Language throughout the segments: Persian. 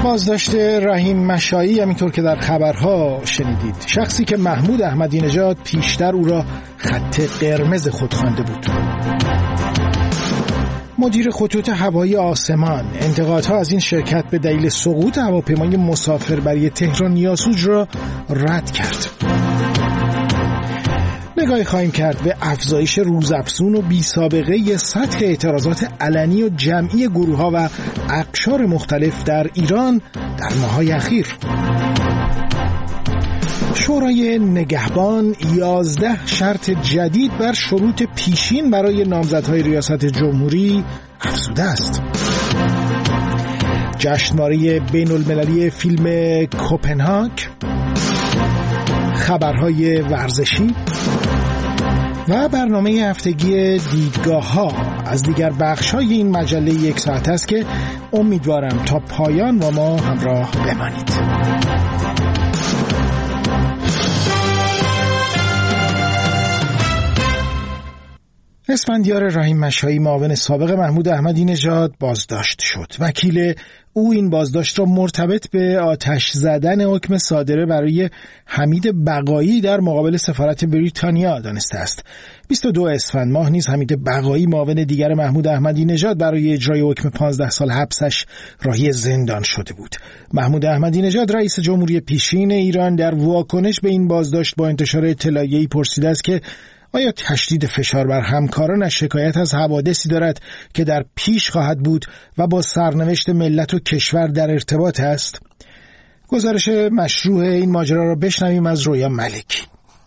بازداشت رحیم مشایی، همینطور که در خبرها شنیدید، شخصی که محمود احمدی نژاد پیشتر او را خط قرمز خود خوانده بود. مدیر خطوط هوایی آسمان انتقادها از این شرکت به دلیل سقوط هواپیمای مسافربری تهران یاسوج را رد کرد. نگاهی خواهیم کرد به افزایش روزافزون و بی سابقه سطح اعتراضات علنی و جمعی گروه‌ها و اقشار مختلف در ایران در ماه‌های اخیر. شورای نگهبان 11 شرط جدید بر شروط پیشین برای نامزدهای ریاست جمهوری افزوده است. جشنواره بین المللی فیلم کوپنهاگ، خبرهای ورزشی و برنامه هفتگی دیدگاه‌ها از دیگر بخش‌های این مجله یک ساعت است که امیدوارم تا پایان با ما همراه بمانید. اسفندیار رحیم مشایی، معاون سابق محمود احمدی نژاد، بازداشت شد. وکیل او این بازداشت را مرتبط به آتش زدن حکم صادره برای حمید بقایی در مقابل سفارت بریتانیا دانسته است. 22 اسفند ماه نیز حمید بقایی، معاون دیگر محمود احمدی نژاد، برای اجرای حکم 15 سال حبسش راهی زندان شده بود. محمود احمدی نژاد رئیس جمهوری پیشین ایران در واکنش به این بازداشت با انتشار اطلاعیه‌ای پرسیده است که آیا تشدید فشار بر همکارانش شکایت از حوادثی دارد که در پیش خواهد بود و با سرنوشت ملت و کشور در ارتباط است؟ گزارش مشروع این ماجرا را بشنویم از رویا ملکی.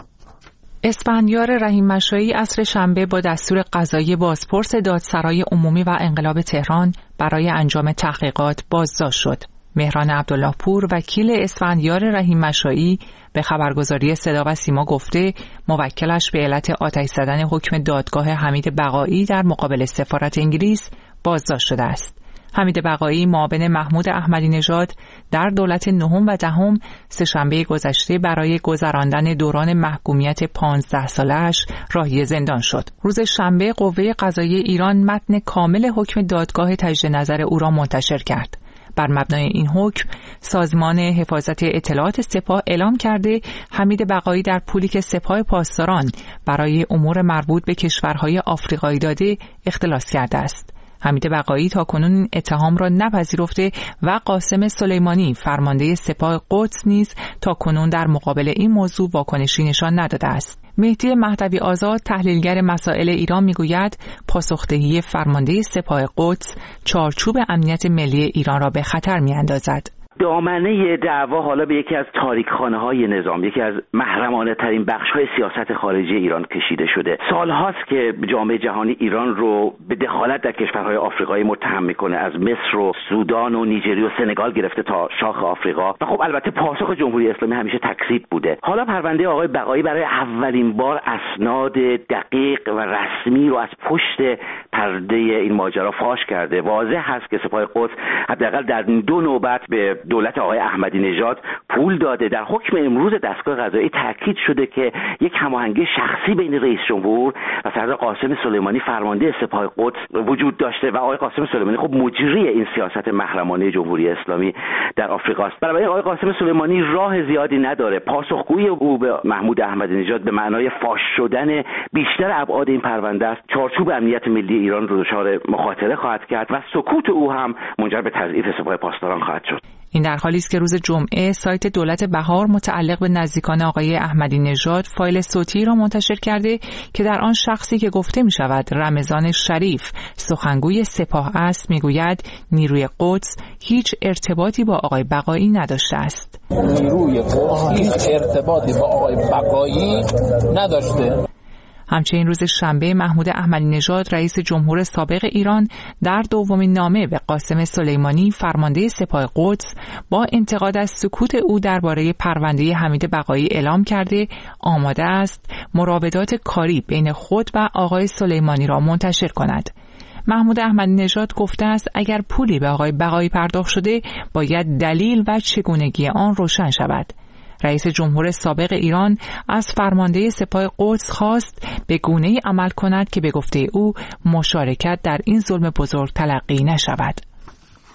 اسفندیار رحیم مشایی عصر شنبه با دستور قضایی بازپرس دادسرای عمومی و انقلاب تهران برای انجام تحقیقات بازداشت شد. مهران عبدالله پور، وکیل اسفندیار رحیم مشایی، به خبرگزاری صدا و سیما گفته موکلش به علت آتش زدن حکم دادگاه حمید بقایی در مقابل سفارت انگلیس بازداشت شده است. حمید بقایی، معاون محمود احمدی نژاد، در دولت نهم و دهم سه‌شنبه گذشته برای گذراندن دوران محکومیت 15 ساله‌اش راهی زندان شد. روز شنبه قوه قضاییه ایران متن کامل حکم دادگاه تجدید نظر او را منتشر کرد. بر مبنای این حکم سازمان حفاظت اطلاعات سپاه اعلام کرده حمید بقایی در پولی که سپاه پاسداران برای امور مربوط به کشورهای آفریقایی داده اختلاس کرده است. حمید بقایی تاکنون این اتهام را نپذیرفته و قاسم سلیمانی، فرمانده سپاه قدس، نیز تاکنون در مقابل این موضوع واکنشی نشان نداده است. مهدی مهدوی آزاد، تحلیلگر مسائل ایران، میگوید پاسخدهی فرمانده سپاه قدس چارچوب امنیت ملی ایران را به خطر میاندازد. دامنه دعوا حالا به یکی از تاریکخانه‌های نظام، یکی از محرمانه ترین بخش‌های سیاست خارجی ایران کشیده شده. سال‌هاست که جامعه جهانی ایران رو به دخالت در کشورهای آفریقایی متهم میکنه، از مصر و سودان و نیجریه و سنگال گرفته تا شاخ آفریقا، و خب البته پاسخ جمهوری اسلامی همیشه تکذیب بوده. حالا پرونده آقای بقایی برای اولین بار اسناد دقیق و رسمی رو از پشت پرده این ماجرا فاش کرده. واضح هست که سپاه قدس حداقل در 2 نوبت به دولت آقای احمدی نژاد پول داده. در حکم امروز دستگاه قضایی تاکید شده که یک هماهنگی شخصی بین رئیس جمهور و سردار قاسم سلیمانی، فرمانده سپاه قدس، وجود داشته و آقای قاسم سلیمانی خب مجری این سیاست محرمانه جمهوری اسلامی در آفریقا است. برای آقای قاسم سلیمانی راه زیادی نداره. پاسخگویی او به محمود احمدی نژاد به معنای فاش شدن بیشتر ابعاد این پرونده است. چارچوب امنیت ملی ایران رو دچار مخاطره خواهد کرد و سکوت او هم منجر به تضعیف سپاه پاسداران خواهد شد. این در حالی است که روز جمعه سایت دولت بهار متعلق به نزدیکان آقای احمدی نژاد فایل صوتی را منتشر کرده که در آن شخصی که گفته می شود رمضان شریف سخنگوی سپاه است میگوید نیروی قدس هیچ ارتباطی با آقای بقایی نداشته است. نیروی قدس هیچ ارتباطی با آقای بقایی نداشته. همچنین روز شنبه محمود احمدی نژاد رئیس جمهور سابق ایران در دومین نامه به قاسم سلیمانی، فرمانده سپاه قدس، با انتقاد از سکوت او درباره پرونده حمید بقایی اعلام کرده آماده است مراودات کاری بین خود و آقای سلیمانی را منتشر کند. محمود احمدی نژاد گفته است اگر پولی به آقای بقایی پرداخت شده باید دلیل و چگونگی آن روشن شود. رئیس جمهور سابق ایران از فرمانده سپاه قدس خواست به گونه‌ای عمل کند که به گفته او مشارکت در این ظلم بزرگ تلقی نشود.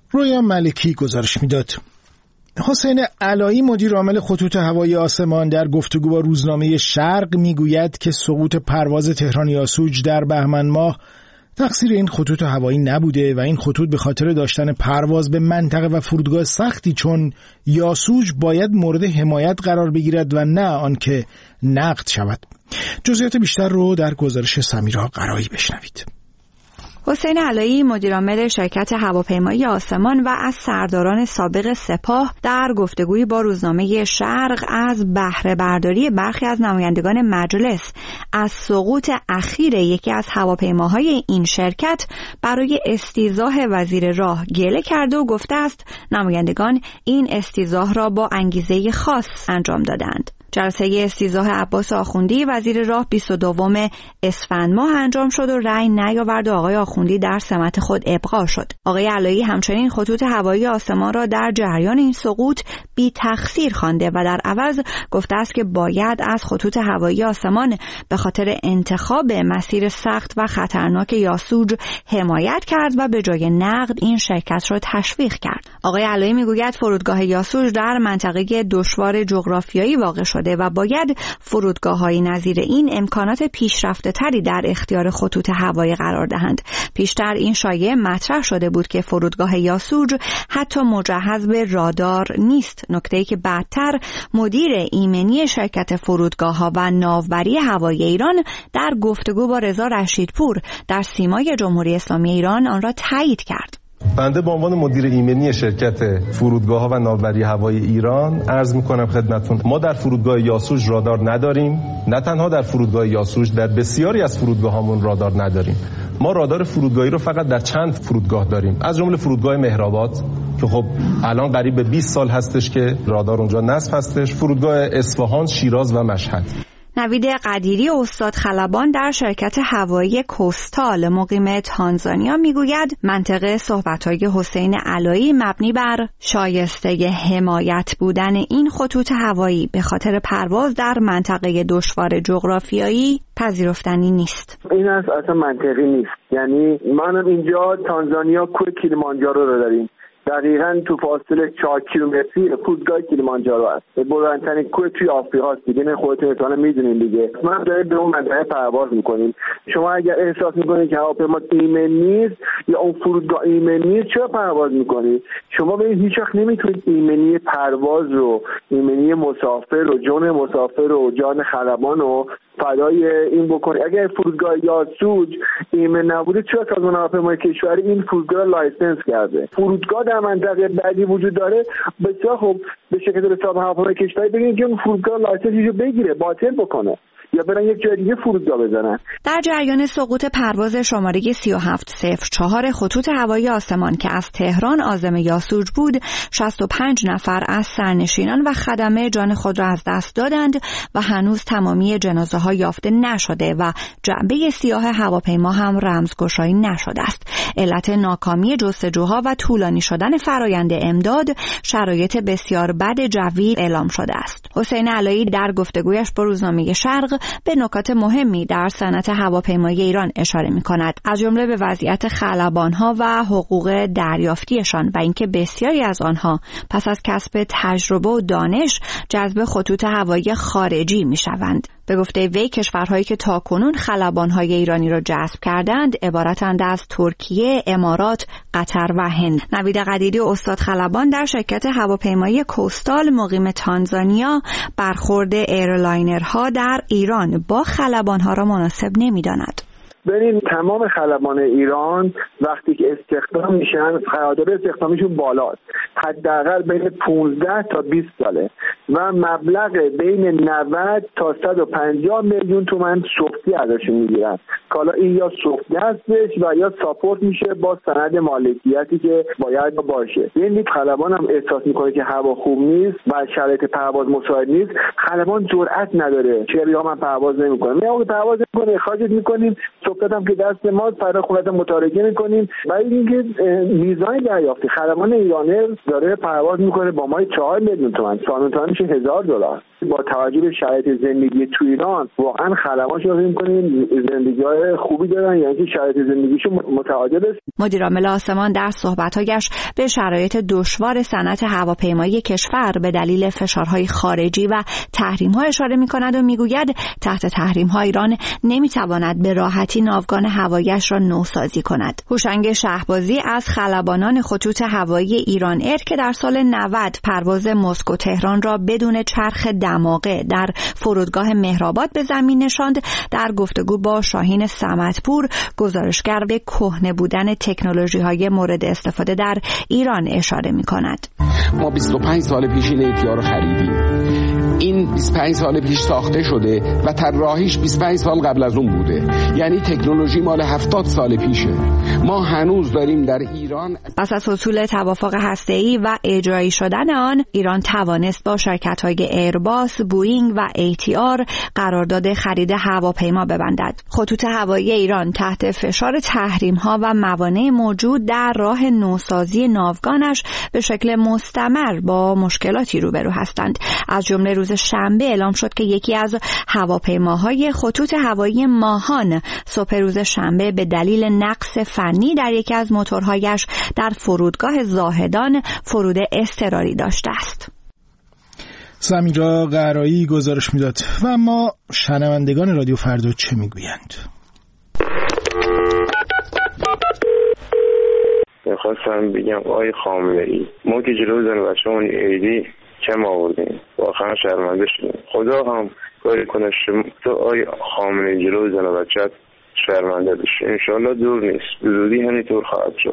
رویا ملکی گزارش میداد. حسین علایی مدیر عامل خطوط هوایی آسمان در گفتگو با روزنامه شرق میگوید که سقوط پرواز تهران یاسوج در بهمن ماه تقصیر این خطوط هوایی نبوده و این خطوط به خاطر داشتن پرواز به منطقه و فرودگاه سختی چون یاسوج باید مورد حمایت قرار بگیرد و نه آنکه نقد شود. جزئیات بیشتر رو در گزارش سمیرا قرایی بشنوید. حسین علایی مدیرعامل شرکت هواپیمایی آسمان و از سرداران سابق سپاه در گفتگویی با روزنامه شرق از بهره برداری برخی از نمایندگان مجلس از سقوط اخیر یکی از هواپیماهای این شرکت برای استیضاح وزیر راه گله کرده و گفته است نمایندگان این استیضاح را با انگیزه خاص انجام دادند. جلسه استیضاح عباس آخوندی وزیر راه 22 اسفند ماه انجام شد و رأی نیاورد و آقای آخوندی در سمت خود ابقا شد. آقای علایی همچنین خطوط هوایی آسمان را در جریان این سقوط بی تقصیر خوانده و در عوض گفته است که باید از خطوط هوایی آسمان به خاطر انتخاب مسیر سخت و خطرناک یاسوج حمایت کرد و به جای نقد این شرکت را تشویق کرد. آقای علایی میگوید فرودگاه یاسوج در منطقه دشوار جغرافیایی واقع شده و باید فرودگاه‌های نظیر این امکانات پیشرفته‌تری در اختیار خطوط هوایی قرار دهند. پیشتر این شایعه مطرح شده بود که فرودگاه یاسوج حتی مجهز به رادار نیست، نکته‌ای که بعدتر مدیر ایمنی شرکت فرودگاه‌ها و ناوبری هوایی ایران در گفتگو با رضا رشیدپور در سیمای جمهوری اسلامی ایران آن را تایید کرد. بنده به عنوان مدیر ایمنی شرکت فرودگاه‌ها و ناوبری هوایی ایران عرض می‌کنم خدمتتون ما در فرودگاه یاسوج رادار نداریم. نه تنها در فرودگاه یاسوج، در بسیاری از فرودگاه‌هامون رادار نداریم. ما رادار فرودگاهی رو فقط در چند فرودگاه داریم، از جمله فرودگاه مهرآباد که خب الان قریب به 20 سال هستش که رادار اونجا نصب هستش، فرودگاه اصفهان، شیراز و مشهد. نوید قدیری استاد خلبان در شرکت هوایی کوستال مقیم تانزانیا میگوید منطقه صحبت‌های حسین علایی مبنی بر شایسته حمایت بودن این خطوط هوایی به خاطر پرواز در منطقه دشوار جغرافیایی پذیرفتنی نیست. این اصلا منطقی نیست. یعنی ما اینجا تانزانیا کوه کلیمانجارو رو داریم. دقیقاً تو فاصله 4 کیلومتری فرودگاه کلیمانجارو است. بلندترین کوه توی آفریقا است دیگه. خودتون احتمالاً میدونین دیگه. ما داریم به اون منطقه پرواز میکنیم. شما اگر احساس میکنید که هواپیما ایمن نیست یا اون فرودگاه ایمن نیست، چرا پرواز میکنید؟ شما به هیچ وقت نمیتونید ایمنی پرواز رو، ایمنی مسافر رو، جان مسافر رو، جان خلبان رو فدای این بکنید. اگر فرودگاه یاسوج ایمن نبوده، چرا سازمان هواپیمایی کشوری این فرودگاه لایسنس کرده؟ فرودگاه در منطقه بعدی وجود داره، بسیار خوب به شرکت حساب هواپیمایی کشوری بگین که اون فرودگاه لایسنسش رو بگیره، باطل بکنه یا برن یک جای دیگه فرودگاه بزنن. در جریان سقوط پرواز شماره 3704 خطوط هوایی آسمان که از تهران عازم یاسوج بود، 65 نفر از سرنشینان و خدمه جان خود را از دست دادند و هنوز تمامی جنازه‌ها یافته نشده و جعبه سیاه هواپیما هم رمزگشایی نشده است. علت ناکامی جستجوها و طولانی شدن فرایند امداد شرایط بسیار بد جوی اعلام شده است. حسین علایی در گفتگویش با روزنامه شرق به نکات مهمی در صنعت هواپیمایی ایران اشاره می‌کند، از جمله به وضعیت خلبان‌ها و حقوق دریافتیشان و اینکه بسیاری از آنها پس از کسب تجربه و دانش جذب خطوط هوایی خارجی می‌شوند. به گفته وی کشورهایی که تاکنون خلبان‌های ایرانی را جذب کردند عبارتند از ترکیه، امارات، قطر و هند. نوید قدیری استاد خلبان در شرکت هواپیمایی کوستال مقیم تانزانیا برخورد ایرلاینرها در ایران با خلبان‌ها را مناسب نمی‌داند. ببین تمام خلبان ایران وقتی که استخدام میشن قرارداد استخدامیشون بالاست، حداقل بین 15 تا 20 ساله و مبلغ بین 90 تا 150 میلیون تومان سفتی ازشون میگیرن. حالا این یا سفتی هستش و یا ساپورت میشه با سند مالکیتی که باید باشه. یعنی خلبان هم احساس میکنه که هوا خوب نیست و شرایط پرواز مساعد نیست، خلبان جرئت نداره چرا من پرواز نمیکنم، میام پرواز میکنه اخراجت میکنیم صحبتم که دست ما فرا خودت متارکه میکنیم. برای اینکه میزان دریافتی خدمات ایرانر داره پرواز میکنه با مای 4 میلیون تومان، سالانه میشه $1000. با توجه به شرایط زندگی تو ایران واقعا خدمات رو میکنیم زندگی‌های خوبی دارن، یعنی که شرایط زندگیشون متعادل است. مدیرعامل آسمان در صحبت‌هایش به شرایط دشوار صنعت هواپیمایی کشور به دلیل فشارهای خارجی و تحریم‌ها اشاره می‌کند و می‌گوید تحت تحریم‌ها ایران نمی‌تواند به راحتی ناوگان هوایی‌اش را نوسازی کند. هوشنگ شهبازی از خلبانان خطوط هوایی ایران ایر که در سال 90 پرواز مسکو تهران را بدون چرخ دماغه در فرودگاه مهرآباد به زمین نشاند، در گفتگو با شاهین صمدپور گزارشگر به کهنه بودن تکنولوژی‌های مورد استفاده در ایران اشاره می‌کند. ما 25 سال پیش این ATR رو خریدیم. این 25 سال پیش ساخته شده و طراحیش 25 سال قبل از اون بوده، یعنی تکنولوژی مال 70 سال پیشه. ما هنوز داریم در ایران. پس از حصول توافق هسته‌ای و اجرایی شدن آن، ایران توانست با شرکت‌های ایرباس، بوئینگ و ATR قرارداد خرید هواپیما ببندد. خطوط هوایی ایران تحت فشار تحریم‌ها و موانع موجود در راه نوسازی ناوگانش به شکل مستمر با مشکلاتی روبرو هستند. از جمله روز شنبه اعلام شد که یکی از هواپیماهای خطوط هوایی ماهان صبح روز شنبه به دلیل نقص فنی در یکی از موتورهایش در فرودگاه زاهدان فرود اضطراری داشته است. سمیرا قرایی گزارش میداد. و اما شنوندگان رادیو فردا چه میگویند؟ میخواستم بگم آقای خامنه‌ای، ما که جلو زن بچه‌مون عیدی کم آوردیم، واقعا شرمنده شدیم. خدا هم کاری کنه تو آقای خامنه‌ای جلو زن بچه‌ت شرمنده بشی. انشالله دور نیست، به زودی همینطور خواهد شد.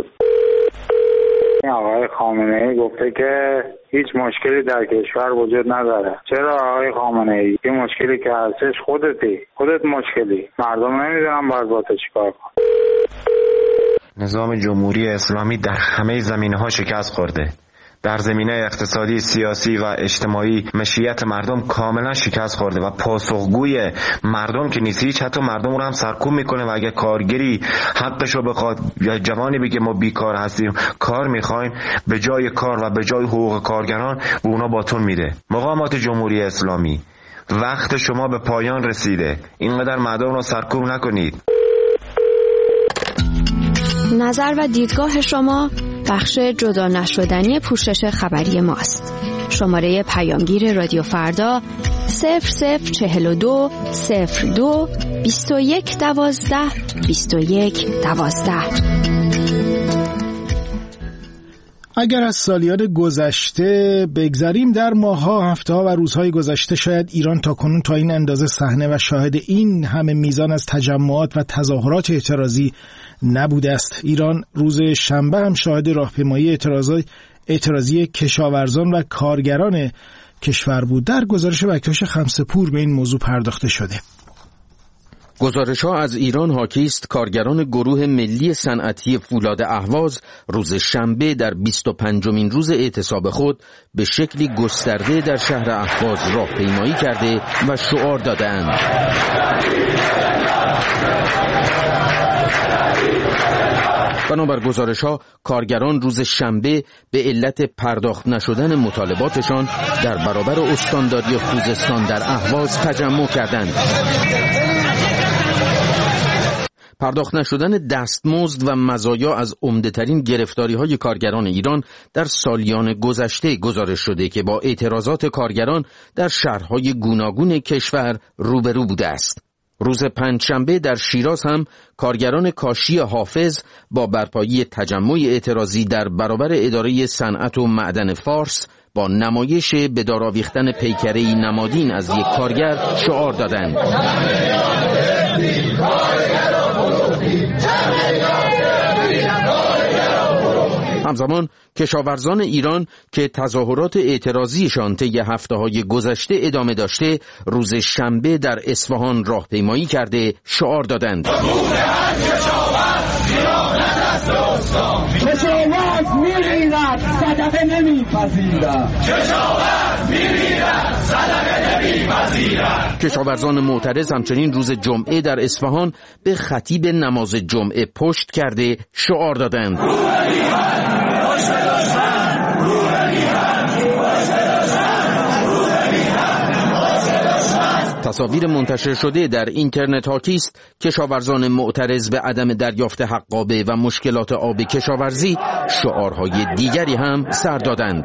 آقای خامنه‌ای گفته که هیچ مشکلی در کشور وجود نداره. چرا آقای خامنه‌ای؟ این مشکلی که هستش خودت مشکلی. مردم نمیدونن باید با تو چیکار کنن. نظام جمهوری اسلامی در همه زمینه‌ها شکست خورده. در زمینه اقتصادی، سیاسی و اجتماعی مشیت مردم کاملا شکست خورده و پاسخگوی مردم که نیست. هیچ حتی مردم رو هم سرکوب میکنه و اگه کارگری حقشو بخواد یا جوانی بگه ما بیکار هستیم کار میخوایم، به جای کار و به جای حقوق کارگران به اونا باتون میده. مقامات جمهوری اسلامی، وقت شما به پایان رسیده. اینقدر مردم رو سرکوب نکنید. نظر و دیدگاه شما بخش جدا نشدنی پوشش خبری ماست. شماره پیامگیر رادیو فردا 0042 02 21 12 21 12. اگر از سالیان گذشته بگذریم، در ماه‌ها، هفته‌ها و روزهای گذشته شاید ایران تاکنون تا این اندازه صحنه و شاهد این همه میزان از تجمعات و تظاهرات اعتراضی نبوده است. ایران روز شنبه هم شاهد راهپیمایی اعتراضی کشاورزان و کارگران کشور بود. در گزارش بکتاش خمسه‌پور به این موضوع پرداخته شده. گزارش‌ها از ایران حاکی است کارگران گروه ملی صنعتی فولاد اهواز روز شنبه در 25مین روز اعتصاب خود به شکلی گسترده در شهر اهواز راهپیمایی کرده و شعار دادند. بنابر گزارش‌ها کارگران روز شنبه به علت پرداخت نشدن مطالباتشان در برابر استانداری خوزستان در اهواز تجمع کردند. پرداخت نشدن دستمزد و مزایا از عمده‌ترین گرفتاری‌های کارگران ایران در سالیان گذشته گزارش شده که با اعتراضات کارگران در شهرهای گوناگون کشور روبرو بوده است. روز پنجشنبه در شیراز هم کارگران کاشی حافظ با برپایی تجمع اعتراضی در برابر اداره صنعت و معدن فارس با نمایش به دار آویختن پیکره‌ای نمادین از یک کارگر شعار دادند. همزمان کشاورزان ایران که تظاهرات اعتراضیشان طی هفته‌های گذشته ادامه داشته، روز شنبه در اصفهان راهپیمایی کرده شعار دادند. مثل واز می‌ریزد صدف صدقه نمیپذیرم. کشاورز میمیرد صدقه نمیپذیرد. کشاورزان معترض همچنین روز جمعه در اصفهان به خطیب نماز جمعه پشت کرده شعار دادند. تصاویر منتشر شده در اینترنت حاکی است کشاورزان معترض به عدم دریافت حقابه و مشکلات آب کشاورزی شعارهای دیگری هم سر دادند.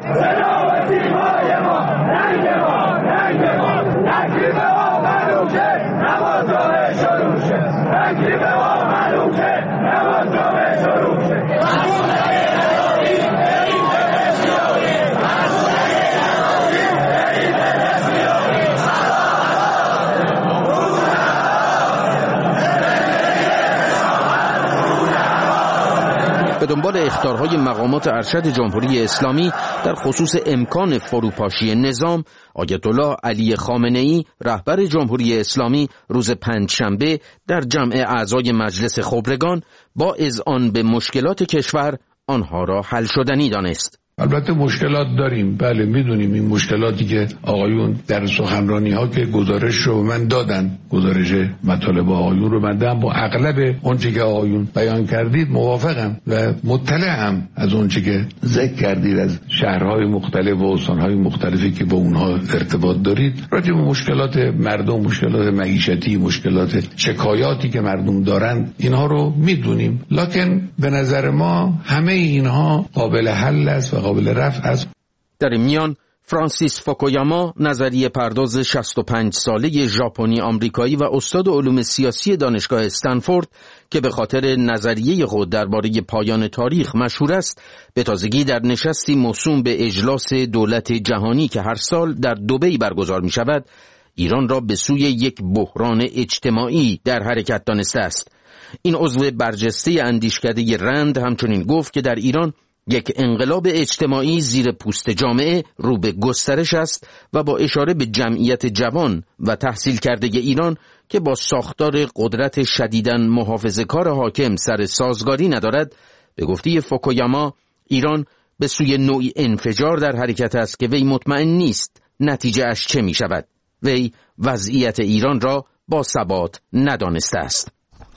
به دنبال اخطارهای مقامات ارشد جمهوری اسلامی در خصوص امکان فروپاشی نظام، آیت الله علی خامنه‌ای رهبر جمهوری اسلامی روز پنجشنبه در جمع اعضای مجلس خبرگان با اذعان به مشکلات کشور آنها را حل شدنی دانست. البته مشکلات داریم، بله میدونیم این مشکلاتی که آقایون در سخنرانی ها که گزارش رو من دادن، گزارش مطالب آقایون رو من دادم، با اغلب اونچه که آقایون بیان کردید موافقم و مطلعم از اونچه که ذکر کردید از شهرهای مختلف و استانهای مختلفی که با اونها ارتباط دارید. راجع به مشکلات مردم، مشکلات معیشتی، مشکلات شکایاتی که مردم دارن، اینها رو میدونیم، لکن به نظر ما همه اینها قابل حل است و قابل رفع است. در این میان فرانسیس فوکویاما، نظریه پرداز 65 ساله ژاپنی آمریکایی و استاد علوم سیاسی دانشگاه استنفورد که به خاطر نظریه خود درباره پایان تاریخ مشهور است، به تازگی در نشستی موسوم به اجلاس دولت جهانی که هر سال در دبی برگزار می شود، ایران را به سوی یک بحران اجتماعی در حرکت دانسته است. این عضو برجسته اندیشکده رند همچنین گفت که در ایران یک انقلاب اجتماعی زیر پوست جامعه رو به گسترش است و با اشاره به جمعیت جوان و تحصیل کرده ایران که با ساختار قدرت شدیداً محافظه‌کار حاکم سر سازگاری ندارد، به گفته فوکویاما ایران به سوی نوعی انفجار در حرکت است که وی مطمئن نیست نتیجه اش چه می شود. وی وضعیت ایران را با ثبات ندانسته است.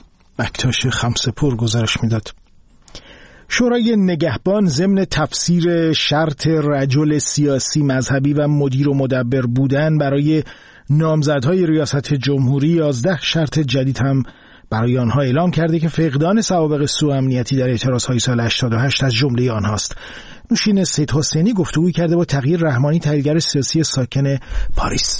بکتاش خمسه‌پور گزارش میداد. شورای نگهبان ضمن تفسیر شرط رجل سیاسی مذهبی و مدیر و مدبر بودن برای نامزدهای ریاست جمهوری 11 شرط جدید هم برای آنها اعلام کرده که فقدان سوابق سوء امنیتی در اعتراضهای سال 88 از جمله آنهاست. نوشین سید حسینی گفتگوی کرده با تغییر رحمانی، تحلیلگر سیاسی ساکن پاریس.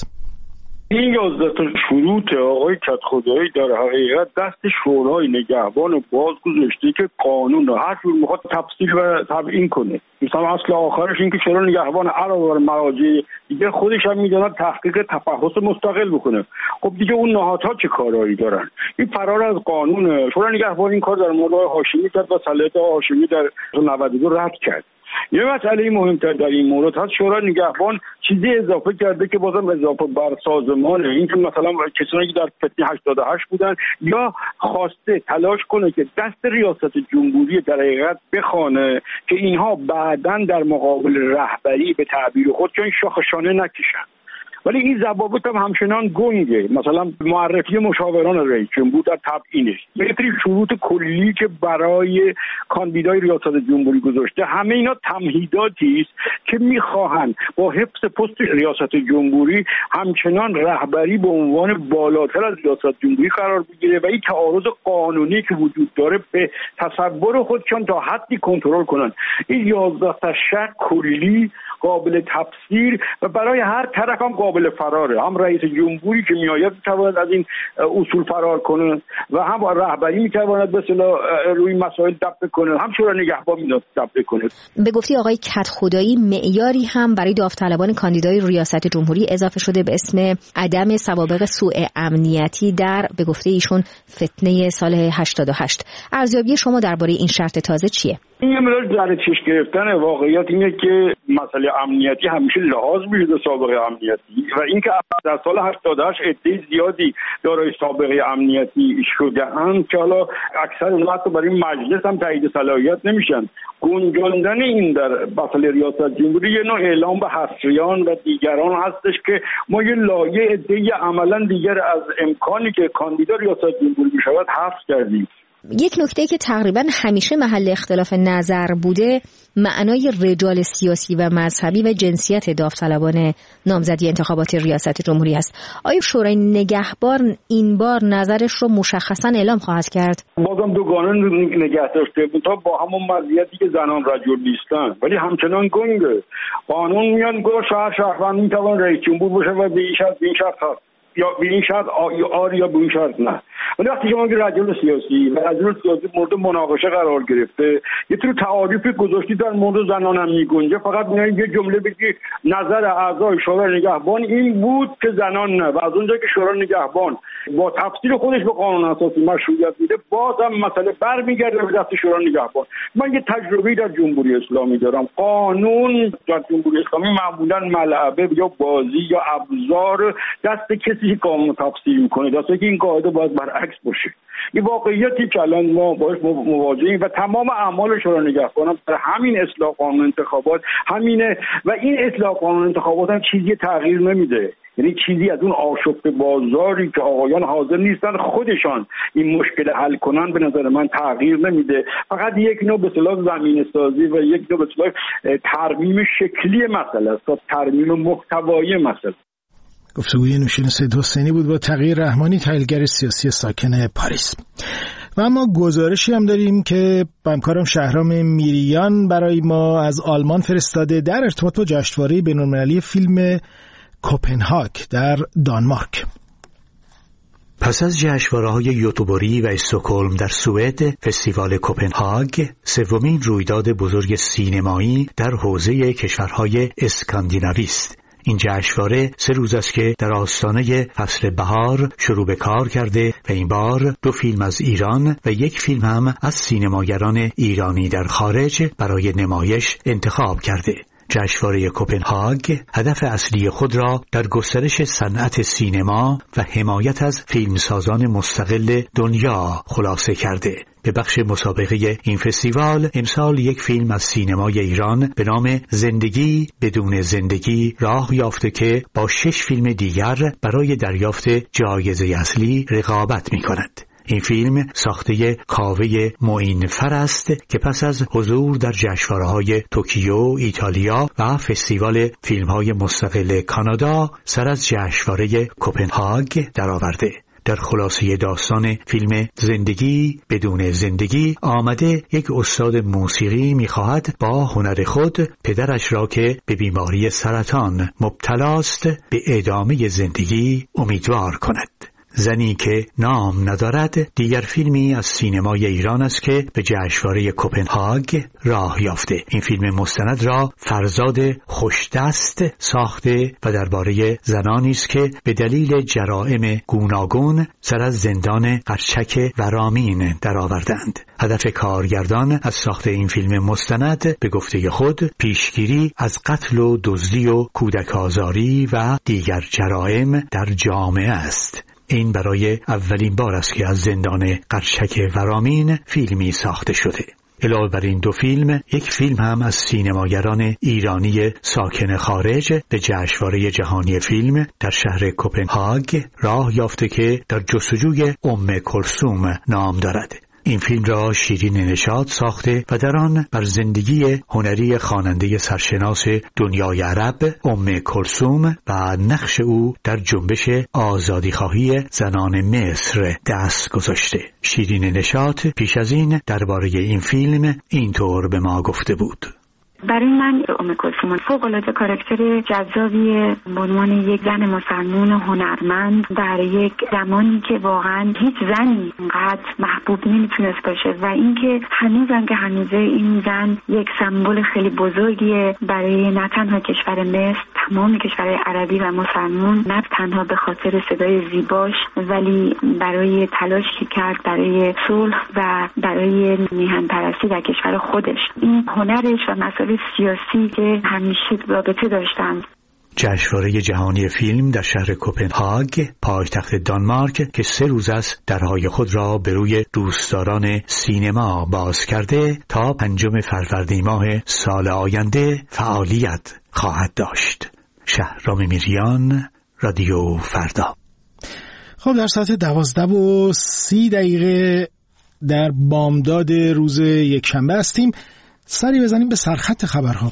این 11 تا شروط آقای کدخدایی در حقیقت دست شورای نگهبان باز گذاشته که قانون رو هر جور میخواد تفسیر و تبیین کنه. مثلا اصل آخرش این که شورای نگهبان علاوه بر مراجع دیگه خودش هم میدونه تحقیق تفحص مستقل بکنه. خب دیگه اون نهادها چه کارایی دارن؟ این فرار از قانون. شورای نگهبان این کار در مورد هاشمی کرد و صلاحیت هاشمی در 92 رد کرد. یه مسئله مهمتر در این مورد هست، شورای نگهبان چیزی اضافه کرده که بازم اضافه بر سازمانه. این که مثلا کسانی که در فتنه 88 بودن یا خواسته تلاش کنه که دست ریاست جمهوری در حقیقت بخوانه که اینها بعداً در مقابل رهبری به تعبیر خود چون شاخشانه نکشن. ولی این ضوابط هم همچنان گنگه. مثلا معرفی مشاوران رئیس جمهور در تبیینه، یه سری شروط کلی که برای کاندیدای ریاست جمهوری گذاشته، همه اینا تمهیداتی است که میخواهند با حفظ پست ریاست جمهوری همچنان رهبری به عنوان بالاتر از ریاست جمهوری قرار بگیره و این تعارض قانونی که وجود داره به تصور خودشان تا حدی کنترل کنن. این 11 تا شرط کلی قابل تفسیر و برای هر طرف هم قابل فراره. هم رئیس جمهوری که میآید میتواند از این اصول فرار کنه و هم رهبری میتواند به اصطلاح روی مسائل دفع کنه، هم شورای نگهبان میتواند دفع کنه. به گفته آقای کدخدایی معیاری هم برای داوطلبان کاندیدای ریاست جمهوری اضافه شده به اسم عدم سوابق سوء امنیتی در به گفته ایشون فتنه سال 88. ارزیابی شما درباره این شرط تازه چیه؟ این یه مقدار در چشم گرفتن. واقعیت اینه که مسئله امنیتی همیشه لحاظ میشه سابقه امنیتی و اینکه در سال 88 عده زیادی دارای سابقه امنیتی شده اند که حالا اکثر اونها حتی برای مجلس هم تایید صلاحیت نمیشن. گنجاندن این در مسئله ریاست جمهوری یه نوع اعلام به حصریان و دیگران هستش که ما یه لایه عده عملا دیگر از امکانی که کاندیدا ریاست جمهوری بشود حذف کردیم. یک نکته که تقریبا همیشه محل اختلاف نظر بوده معنای رجال سیاسی و مذهبی و جنسیت داوطلبان نامزدی انتخابات ریاست جمهوری است. آیا شورای نگهبان این بار نظرش رو مشخصا اعلام خواهد کرد؟ بازم دو قانون نگه داشته تا با همون مزیتی که زنان رجل نیستن ولی همچنان گنگه. قانون میان گفت شهروند میتوان رئیس جمهور باشه و به این شرط یا به این شرط یا به این شرط نه. ولی وقتی شما که رجل سیاسی مورد مناقشه قرار گرفته یه طور تعاریف گذاشتی در مورد زنان هم میگنجه، فقط میگن یه جمله بگی نظر اعضای شورای نگهبان این بود که زنان نه و از اونجا که شورای نگهبان با تفسیر خودش به قانون اساسی مشروعیت میده باز هم مسئله برمیگرده به دست شورای نگهبان. من یه تجربه در جمهوری اسلامی دارم. قانون در جمهوری اسلامی معمولا ملعبه یا بازی یا ابزار دست کسی که قانون تفسیر میکنه، دسته که این قاعده باید برعکس باشه. این واقعیتی که الان ما باش مواجهیم و تمام اعمال شورای نگهبان هم در همین اصلاح قانون انتخابات همینه و این اصلاح قانون انتخابات هم چیزی تغییر نمیده. یعنی چیزی از اون آشفت بازاری که آقایان حاضر نیستن خودشان این مشکل حل کنن به نظر من تغییر نمیده. فقط یک نوع به اصطلاح زمینه سازی و یک نوع به اصطلاح ترمیم شکلی مسئله است تا ترمیم محتوایی مسئله. گفتگوی نوشین سید حسینی بود با تقی رحمانی، تحلیلگر سیاسی ساکن پاریس. و اما گزارشی هم داریم که همکارم شهرام میریان برای ما از آلمان فرستاده در ارتباط با جشنواره بین‌المللی فیلم کوپنهاگ در دانمارک. پس از جشنواره‌های یوتوبوری و استکهلم در سوئد، فستیوال کوپنهاگ سومین رویداد بزرگ سینمایی در حوزه کشورهای اسکاندیناوی است. این جشنواره 3 روز است که در آستانه فصل بهار شروع به کار کرده و این بار 2 فیلم از ایران و 1 فیلم هم از سینماگران ایرانی در خارج برای نمایش انتخاب کرده. جشنواره کوپنهاگ هدف اصلی خود را در گسترش صنعت سینما و حمایت از فیلمسازان مستقل دنیا خلاصه کرده. به بخش مسابقه این فستیوال امسال 1 فیلم از سینمای ایران به نام زندگی بدون زندگی راه یافته که با 6 فیلم دیگر برای دریافت جایزه اصلی رقابت می‌کند. این فیلم ساخته کاوه معینفر است که پس از حضور در جشنواره‌های توکیو، ایتالیا و فستیوال فیلم‌های مستقل کانادا سر از جشنواره کوپنهاگ درآورده. در خلاصه داستان فیلم زندگی بدون زندگی آمده یک استاد موسیقی می‌خواهد با هنر خود پدرش را که به بیماری سرطان مبتلاست به ادامه زندگی امیدوار کند. زنی که نام ندارد دیگر فیلمی از سینمای ایران است که به جشنواره کوپنهاگ راه یافته. این فیلم مستند را فرزاد خوشدست ساخته و درباره زنانی است که به دلیل جرائم گوناگون سر از زندان قرچک ورامین درآوردند. هدف کارگردان از ساخت این فیلم مستند به گفته خود پیشگیری از قتل و دزدی و کودک آزاری و دیگر جرائم در جامعه است. این برای اولین بار است که از زندان قرچک ورامین فیلمی ساخته شده. علاوه بر این 2 فیلم، 1 فیلم هم از سینماگران ایرانی ساکن خارج به جشنواره جهانی فیلم در شهر کوپنهاگ راه یافته که در جستجوی کلثوم نام دارد. این فیلم را شیرین نشاط ساخته و در آن بر زندگی هنری خواننده سرشناس دنیای عرب کلثوم و نقش او در جنبش آزادیخواهی زنان مصر دست گذاشته. شیرین نشاط پیش از این درباره این فیلم اینطور به ما گفته بود: برای من کلثوم فوق‌العاده کاراکتر جذابیه به عنوان یک زن مسلمان هنرمند در یک زمانی که واقعا هیچ زنی اینقدر محبوب نمیتونست باشه و اینکه هنوزم که هنوزه این زن یک سمبل خیلی بزرگیه برای نه تنها کشور مصر تمام کشورهای عربی و مسلمان، نه تنها به خاطر صدای زیباش ولی برای تلاشی که کرد برای صلح و برای میهن پرستی در کشور خودش. این هنرش و مسائل سیاسی که همیشه رابطه داشتند. جشنواره جهانی فیلم در شهر کوپنهاگ پایتخت دانمارک که 3 روز است درهای خود را به روی دوستداران سینما باز کرده تا 5 فروردین ماه سال آینده فعالیت خواهد داشت. شهرام میریان، رادیو فردا. خب در ساعت 12:30 در بامداد روز یکشنبه هستیم. سری بزنیم به سرخط خبرها.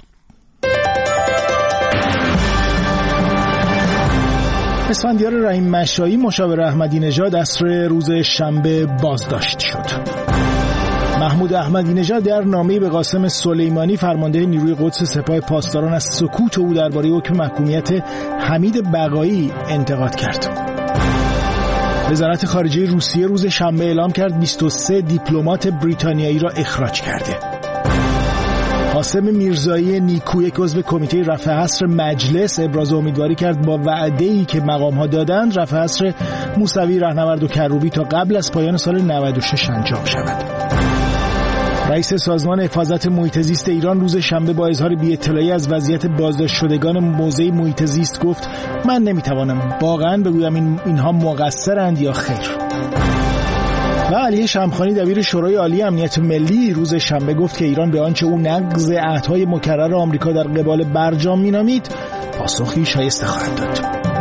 اسفندیار رحیم مشایی مشاور احمدی نژاد عصر روز شنبه بازداشت شد. محمود احمدی نژاد در نامه‌ای به قاسم سلیمانی فرمانده نیروی قدس سپاه پاسداران از سکوت او درباره حکم محکومیت حمید بقایی انتقاد کرد. وزارت خارجه روسیه روز شنبه اعلام کرد 23 دیپلمات بریتانیایی را اخراج کرده. قاسم میرزایی نیکو، یک عضو کمیته رفع حصر مجلس، ابراز امیدواری کرد با وعده‌ای که مقام‌ها دادند رفع حصر موسوی، رهنورد و کروبی تا قبل از پایان سال 96 انجام شود. رئیس سازمان حفاظت محیط زیست ایران روز شنبه با اظهار بی‌اطلاعی از وضعیت بازداشت شدگان موزه محیط زیست گفت من نمیتوانم واقعا بگویم اینها مقصرند یا خیر. و علی شمخانی دبیر شورای عالی امنیت ملی روز شنبه گفت که ایران به آنچه او نقض عهدهای مکرر آمریکا در قبال برجام مینامید پاسخی شایسته خواهد داد.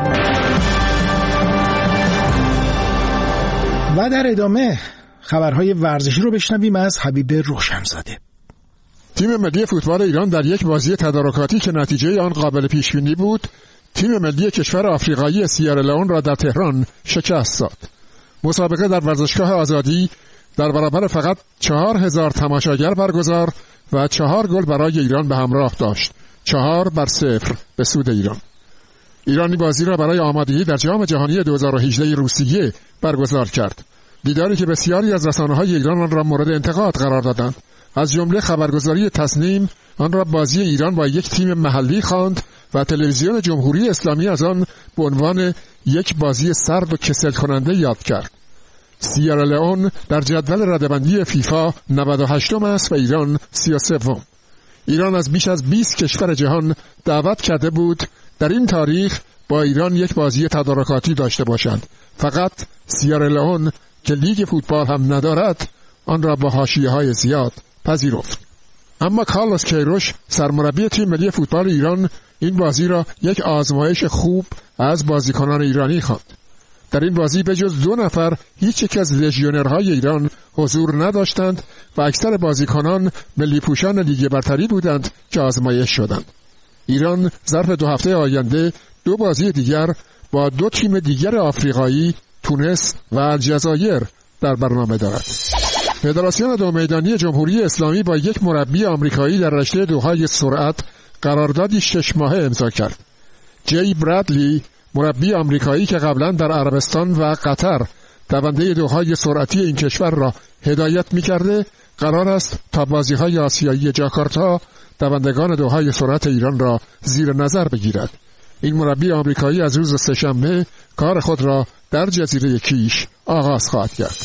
و در ادامه خبرهای ورزشی رو بشنویم از حبیب روشنزاده. تیم ملی فوتبال ایران در یک بازی تدارکاتی که نتیجه آن قابل پیش بینی بود، تیم ملی کشور آفریقایی سیرالئون را در تهران شکست داد. مسابقه در ورزشگاه آزادی در برابر فقط 4000 تماشاگر برگزار و 4 گل برای ایران به همراه داشت. 4-0 به سود ایران. ایرانی بازی را برای آمادگی در جام جهانی 2018 روسیه برگزار کرد. دیداری که بسیاری از رسانه‌های ایران آن را مورد انتقاد قرار دادند. از جمله خبرگزاری تصنیم آن را بازی ایران با یک تیم محلی خواند و تلویزیون جمهوری اسلامی از آن به عنوان یک بازی سرد و کسل کننده یاد کرد. سیرالئون در جدول رده‌بندی فیفا 98م است و ایران 33م. ایران از بیش از 20 کشور جهان دعوت کرده بود در این تاریخ با ایران یک بازی تدارکاتی داشته باشند. فقط سیرالئون که لیگ فوتبال هم ندارد آن را با حاشیه‌های زیاد پذیرفت. اما کارلوس کیروش سرمربی تیم ملی فوتبال ایران این بازی را یک آزمایش خوب از بازیکنان ایرانی خواند. در این بازی به جز 2 نفر هیچ یک از لژیونرهای ایران حضور نداشتند و اکثر بازیکنان ملی پوشان لیگ برتری بودند که آزمایش شدند. ایران ظرف 2 هفته آینده 2 بازی دیگر با 2 تیم دیگر آفریقایی، تونس و الجزایر در برنامه دارد. فدراسیون دو میدانی جمهوری اسلامی با یک مربی آمریکایی در رشته دوهای سرعت قراردادی 6 ماهه امضا کرد. جی برادلی، مربی آمریکایی که قبلا در عربستان و قطر دونده دوهای سرعتی این کشور را هدایت می‌کرده، قرار است تا بازی‌های آسیایی جاکارتا دوندگان دوهای سرعت ایران را زیر نظر بگیرد. این مربی آمریکایی از روز سه‌شنبه کار خود را در جزیره کیش آغاز خواهد کرد.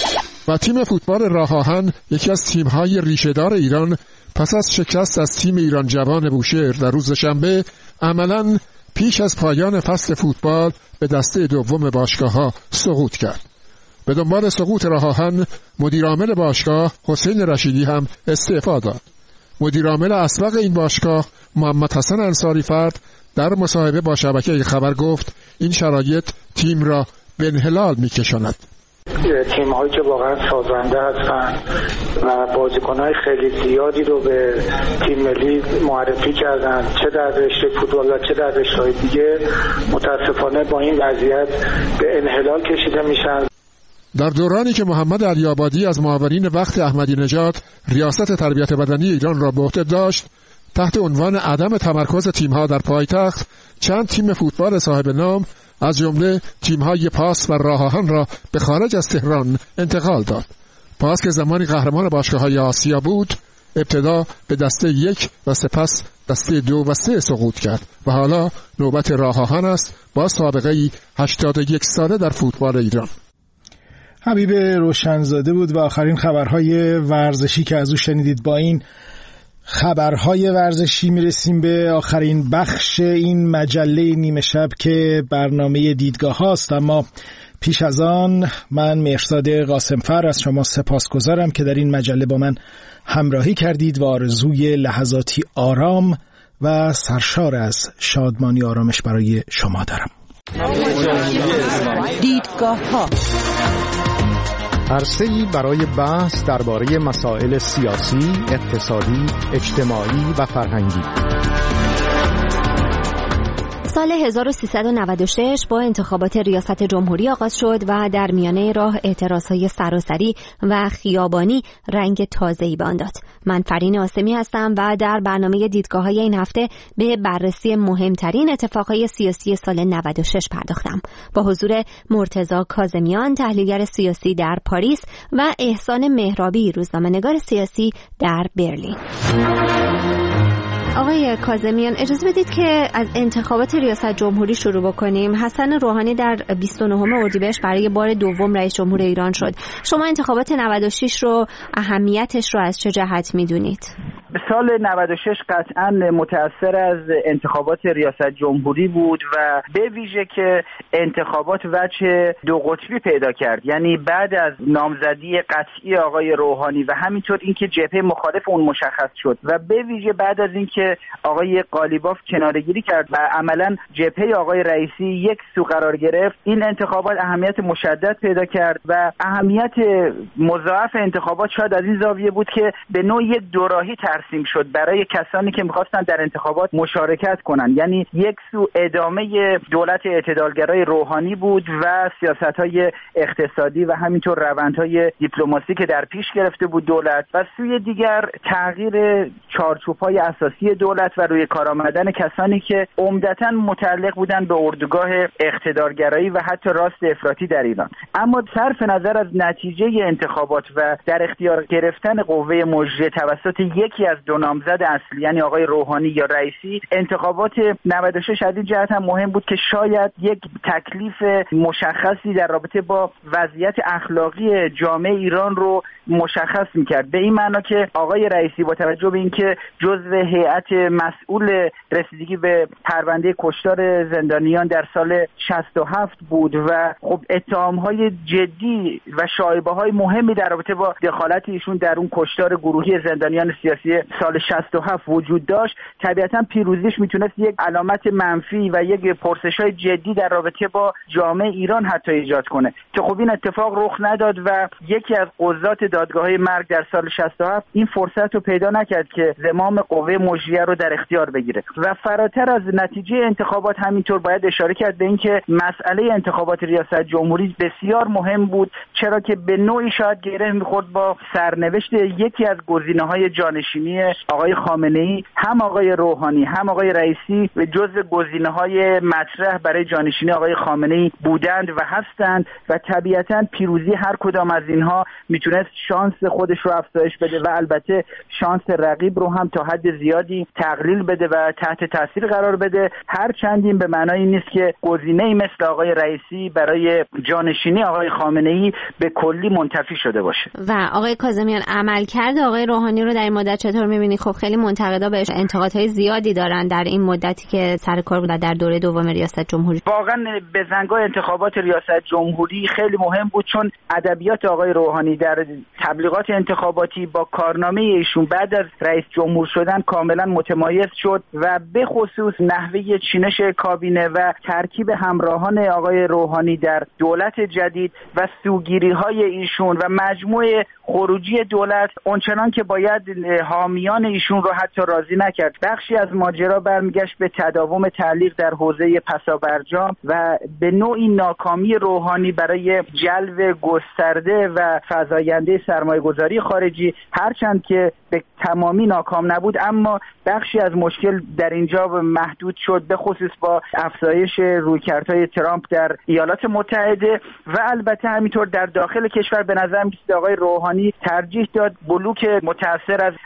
و تیم فوتبال راه آهن، یکی از تیم‌های ریشه‌دار ایران، پس از شکست از تیم ایران جوان بوشهر در روز شنبه عملاً پیش از پایان فصل فوتبال به دسته دوم باشگاه‌ها سقوط کرد. به دنبال سقوط راه آهن، مدیرعامل باشگاه حسین رشیدی هم استعفا داد. مدیرعامل اسبق این باشگاه محمد حسن انصاری فرد در مصاحبه با شبکه خبر گفت این شرایط تیم را به انحلال می‌کشاند. تیم هایی که واقعا سازنده هستن و بازیکن‌های خیلی زیادی رو به تیم ملی معرفی کردن، چه در رشته فوتبال و چه در رشته‌های دیگه، متاسفانه با این وضعیت به انحلال کشیده میشن. در دورانی که محمد علی آبادی از معاونین وقت احمدی نژاد ریاست تربیت بدنی ایران را به عهده داشت، تحت عنوان عدم تمرکز تیم‌ها در پایتخت، چند تیم فوتبال صاحب نام از جمله تیم‌های پاس و راه آهن را به خارج از تهران انتقال داد. پاس که زمانی قهرمان باشگاه‌های آسیا بود، ابتدا به دسته 1 و سپس دسته 2 و 3 سقوط کرد و حالا نوبت راه آهن است با سابقه‌ای 81 ساله در فوتبال ایران. حبیب روشنزاده بود و آخرین خبرهای ورزشی که از او شنیدید. با این خبرهای ورزشی میرسیم به آخرین بخش این مجله نیمه شب که برنامه دیدگاه هاست، اما پیش از آن من مهرزاد قاسمفر از شما سپاسگزارم که در این مجله با من همراهی کردید و آرزوی لحظاتی آرام و سرشار از شادمانی آرامش برای شما دارم. دیدگاه ها، عرصه‌ای برای بحث درباره مسائل سیاسی، اقتصادی، اجتماعی و فرهنگی. سال 1396 با انتخابات ریاست جمهوری آغاز شد و در میانه راه اعتراضهای سراسری و خیابانی رنگ تازه‌ای به آن داد. من فرین آسمی هستم و در برنامه دیدگاه‌های این هفته به بررسی مهمترین اتفاقهای سیاسی سال 96 پرداختم. با حضور مرتضی کاظمیان، تحلیلگر سیاسی در پاریس و احسان مهرابی، روزنامه‌نگار سیاسی در برلین. آقای کاظمیان، اجازه بدید که از انتخابات ریاست جمهوری شروع بکنیم. حسن روحانی در 29 اردیبهشت برای بار دوم رئیس جمهور ایران شد. شما انتخابات 96 رو، اهمیتش رو از چه جهت میدونید؟ سال 96 قطعاً متأثر از انتخابات ریاست جمهوری بود و به ویژه که انتخابات وجه دو قطبی پیدا کرد، یعنی بعد از نامزدی قطعی آقای روحانی و همینطور اینکه جبهه مخالف اون مشخص شد و به ویژه بعد از اینکه آقای قالیباف کناره‌گیری کرد و عملاً جبهه آقای رئیسی یک سو قرار گرفت، این انتخابات اهمیت مشدد پیدا کرد و اهمیت مضاعف انتخابات شاید از این زاویه بود که به نوعی یک دوراهی ترسیم شد برای کسانی که می‌خواستن در انتخابات مشارکت کنند. یعنی یک سو ادامه دولت اعتدالگرای روحانی بود و سیاست‌های اقتصادی و همینطور روندهای دیپلماسی که در پیش گرفته بود دولت، و سوی دیگر تغییر چارچوب‌های اساسی دولت و روی کار آمدن کسانی که عمدتاً متعلق بودند به اردوگاه اقتدارگرایی و حتی راست افراطی در ایران. اما صرف نظر از نتیجه انتخابات و در اختیار گرفتن قوه مجریه توسط یکی از دو نامزد اصلی، یعنی آقای روحانی یا رئیسی، انتخابات 96 از این جهت هم مهم بود که شاید یک تکلیف مشخصی در رابطه با وضعیت اخلاقی جامعه ایران رو مشخص می‌کرد، به این معنا که آقای رئیسی با توجه به اینکه جزو هیئت مسئول رسیدگی به پرونده کشتار زندانیان در سال 67 بود و خب اتهام‌های جدی و شایبه‌های مهمی در رابطه با دخالت ایشون در اون کشتار گروهی زندانیان سیاسی سال 67 وجود داشت، طبیعتاً پیروزیش میتونست یک علامت منفی و یک پرسش‌های جدی در رابطه با جامعه ایران حتی ایجاد کنه که خب این اتفاق رخ نداد و یکی از قضات دادگاه‌های مرگ در سال 67 این فرصت رو پیدا نکرد که زمام قوه مجریه رو در اختیار بگیره. و فراتر از نتیجه انتخابات همینطور باید اشاره کرد به اینکه مسئله انتخابات ریاست جمهوری بسیار مهم بود، چرا که به نوعی شاید گره می‌خورد با سرنوشت یکی از گزینه‌های جانشینی آقای خامنه‌ای. هم آقای روحانی هم آقای رئیسی جزو گزینه‌های مطرح برای جانشینی آقای خامنه‌ای بودند و هستند و طبیعتاً پیروزی هر کدام از اینها میتونست شانس خودش رو افزایش بده و البته شانس رقیب رو هم تا حد زیادی تقلیل بده و تحت تاثیر قرار بده، هرچند این به معنای نیست که گزینه‌ای مثل آقای رئیسی برای جانشینی آقای خامنه‌ای به کلی منتفی شده باشه. و آقای کاظمیان، عملکرد آقای روحانی رو در این مدت چطور می‌بینی؟ خب خیلی منتقدا بهش انتقادهای زیادی دارن در این مدتی که سر کار بود در دوره دوم ریاست جمهوری. واقعا بزنگاه انتخابات ریاست جمهوری خیلی مهم بود، چون ادبیات آقای روحانی در تبلیغات انتخاباتی با کارنامه ایشون بعد از رئیس جمهور شدن کاملا متمایز شد و به خصوص نحوه چینش کابینه و ترکیب همراهان آقای روحانی در دولت جدید و سوگیری‌های ایشون و مجموعه خروجی دولت اونچنان که باید حامیان ایشون رو حتی راضی نکرد. بخشی از ماجرا برمیگشت به تداوم تعلیق در حوزه پسابرجام و به نوعی ناکامی روحانی برای جلب گسترده و فزاینده سرمایه‌گذاری خارجی، هرچند که به تمامی ناکام نبود، اما بخشی از مشکل در اینجا محدود شد، به خصوص با افزایش رویکردهای ترامپ در ایالات متحده و البته همینطور در داخل کشور. به نظر میاد آقای روحانی ترجیح داد بلوک متأثر از آقای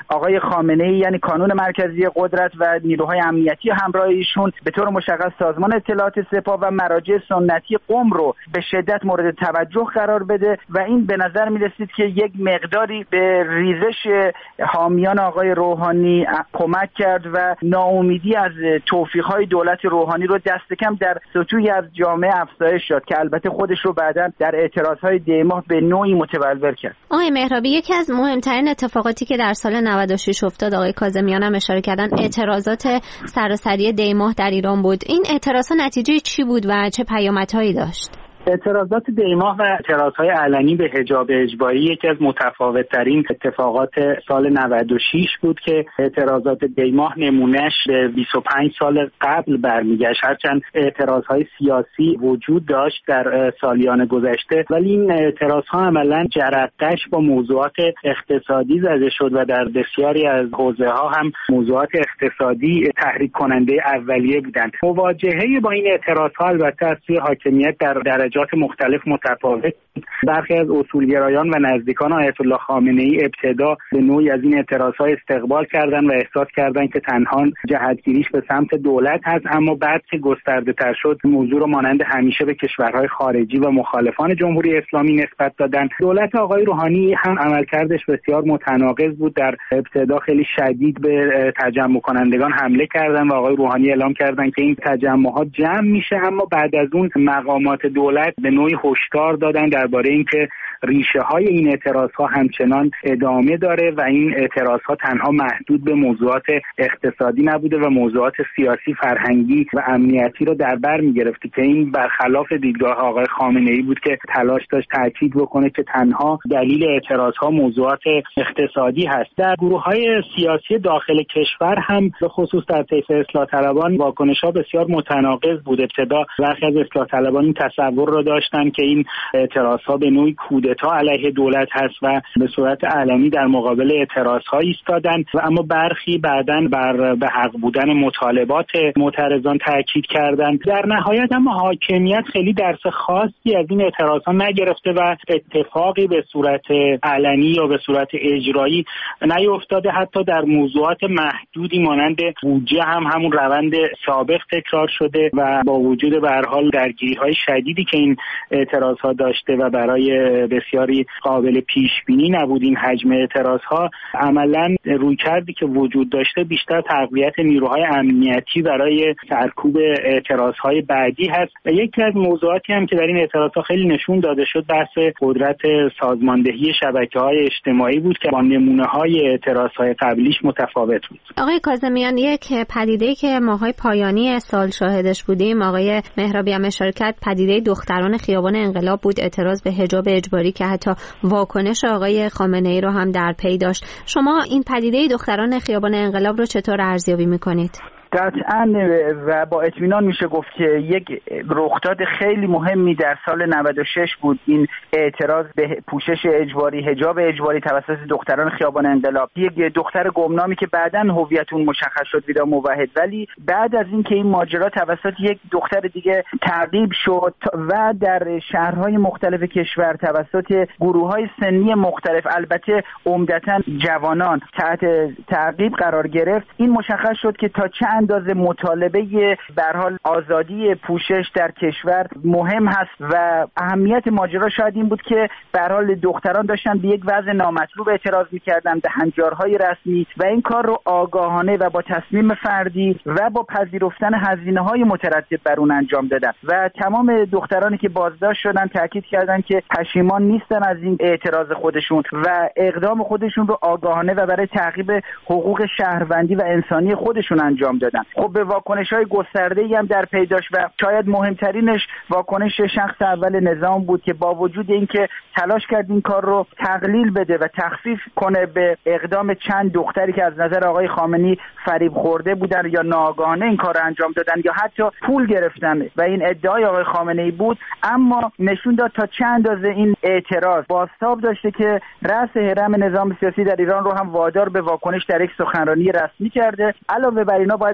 خامنه‌ای یعنی کانون مرکزی قدرت و نیروهای امنیتی همراه ایشون به طور مشخص سازمان اطلاعات سپاه و مراجع سنتی قم رو به شدت مورد توجه قرار بده و این به نظر می‌رسید که یک مقداری به ریزش حامیان آقای روحانی کمک کرد و ناامیدی از توفیق‌های دولت روحانی رو دست کم در سطوحی از جامعه افزایش شد که البته خودش رو بعداً در اعتراضهای دیماه به نوعی متولور کرد. آقای مهرابی، یکی از مهمترین اتفاقاتی که در سال 96 افتاد، آقای کاظمیان هم اشاره کردن، اعتراضات سراسری دیماه در ایران بود. این اعتراضات نتیجه چی بود و چه پیامدهایی داشت؟ اعتراضات دیماه و اعتراضهای علنی به حجاب اجباری یکی از متفاوت‌ترین اتفاقات سال 96 بود که اعتراضات دیماه نمونهش به 25 سال قبل برمیگشت. هرچند اعتراضهای سیاسی وجود داشت در سالیان گذشته، ولی این اعتراضها عملاً جرقه‌اش با موضوعات اقتصادی زده شد و در بسیاری از حوزه‌ها هم موضوعات اقتصادی تحریک کننده اولیه بودند. مواجهه با این اعتراضها البته از سوی حاکمیت در درجات مختلف متفاوت. برخی از اصولگرایان و نزدیکان آیت الله خامنه‌ای ابتدا به نوعی از این اعتراض‌ها استقبال کردند و احساس کردند که تنها جهتگیریش به سمت دولت هست، اما بعد که گسترده‌تر شد موضوع رو مانند همیشه به کشورهای خارجی و مخالفان جمهوری اسلامی نسبت دادن. دولت آقای روحانی هم عملکردش بسیار متناقض بود. در ابتدا خیلی شدید به تجمع کنندگان حمله کردند و آقای روحانی اعلام کردند که این تجمعات جمع میشه، اما بعد از اون مقامات دولت به نوعی هشدار دادن درباره اینکه ریشه های این اعتراضها همچنان ادامه داره و این اعتراضها تنها محدود به موضوعات اقتصادی نبوده و موضوعات سیاسی، فرهنگی و امنیتی رو در بر می‌گرفت که این برخلاف دیدگاه آقای خامنه‌ای بود که تلاش داشت تاکید بکنه که تنها دلیل اعتراضها موضوعات اقتصادی هست. در گروه‌های سیاسی داخل کشور هم به خصوص در طیف اصلاح طلبان واکنش‌ها بسیار متناقض بود. ابتدا برخی از اصلاح طلبان این تصور رو داشتن که این اعتراضها به نوعی کودتا علیه دولت هست و به صورت علنی در مقابل اعتراضها ایستادن و اما برخی بعداً بر به حق بودن مطالبات معترضان تاکید کردند. در نهایت هم حاکمیت خیلی درس خاصی از این اعتراضها نگرفته و اتفاقی به صورت علنی یا به صورت اجرایی نیفتاده. حتی در موضوعات محدودی مانند بودجه هم همون روند سابق تکرار شده و با وجود به هر حال درگیری‌های شدیدی که این اعتراضها داشته و برای بسیاری قابل پیش بینی نبود این حجم اعتراضها، عملاً رویکردی که وجود داشته بیشتر تقویت نیروهای امنیتی برای سرکوب اعتراضهای بعدی هست. و یکی از موضوعاتی هم که در این اعتراضها خیلی نشون داده شد بحث قدرت سازماندهی شبکه‌های اجتماعی بود که با نمونه‌های اعتراضهای قبلیش متفاوت بود. آقای کاظمیان، یک پدیده‌ای که ماهای پایانی سال شاهدش بودیم، آقای مهرابی هم اشاره کرد، پدیده دختران خیابان انقلاب بود، اعتراض به حجاب اجباری که حتی واکنش آقای خامنه‌ای رو هم در پی داشت. شما این پدیده دختران خیابان انقلاب رو چطور ارزیابی می‌کنید؟ قطعاً و با اطمینان میشه گفت که یک رخداد خیلی مهمی در سال 96 بود این اعتراض به پوشش اجباری، حجاب اجباری توسط دختران خیابان انقلاب. یک دختر گمنامی که بعداً هویت اون مشخص شد ویدا موحد، ولی بعد از اینکه این ماجرا توسط یک دختر دیگه تعقیب شد و در شهرهای مختلف کشور توسط گروه‌های سنی مختلف، البته عمدتاً جوانان، تحت تعقیب قرار گرفت، این مشخص شد که تا چه اندازه مطالبه به هر حال آزادی پوشش در کشور مهم هست و اهمیت ماجرا شاید این بود که به هر حال دختران داشتن به یک وضع نامطلوب اعتراض می‌کردن به هنجارهای رسمی و این کار رو آگاهانه و با تصمیم فردی و با پذیرفتن هزینه‌های مترتب بر اون انجام دادن و تمام دخترانی که بازداشت شدن تاکید کردن که پشیمان نیستن از این اعتراض خودشون و اقدام خودشون رو آگاهانه و برای تعقیب حقوق شهروندی و انسانی خودشون انجام دادن. خب به واکنش‌های گسترده‌ای هم در پی داشت و شاید مهمترینش واکنش شخص اول نظام بود که با وجود اینکه تلاش کرد این کار رو تقلیل بده و تخفیف کنه به اقدام چند دختری که از نظر آقای خامنه‌ای فریب خورده بودن یا ناآگاهانه این کار رو انجام دادن یا حتی پول گرفتن و این ادعای آقای خامنه‌ای بود، اما نشون داد تا چند اندازه این اعتراض بازتاب داشته که رأس هرم نظام سیاسی در ایران رو هم وادار به واکنش در یک سخنرانی رسمی کرده. علاوه بر اینا باید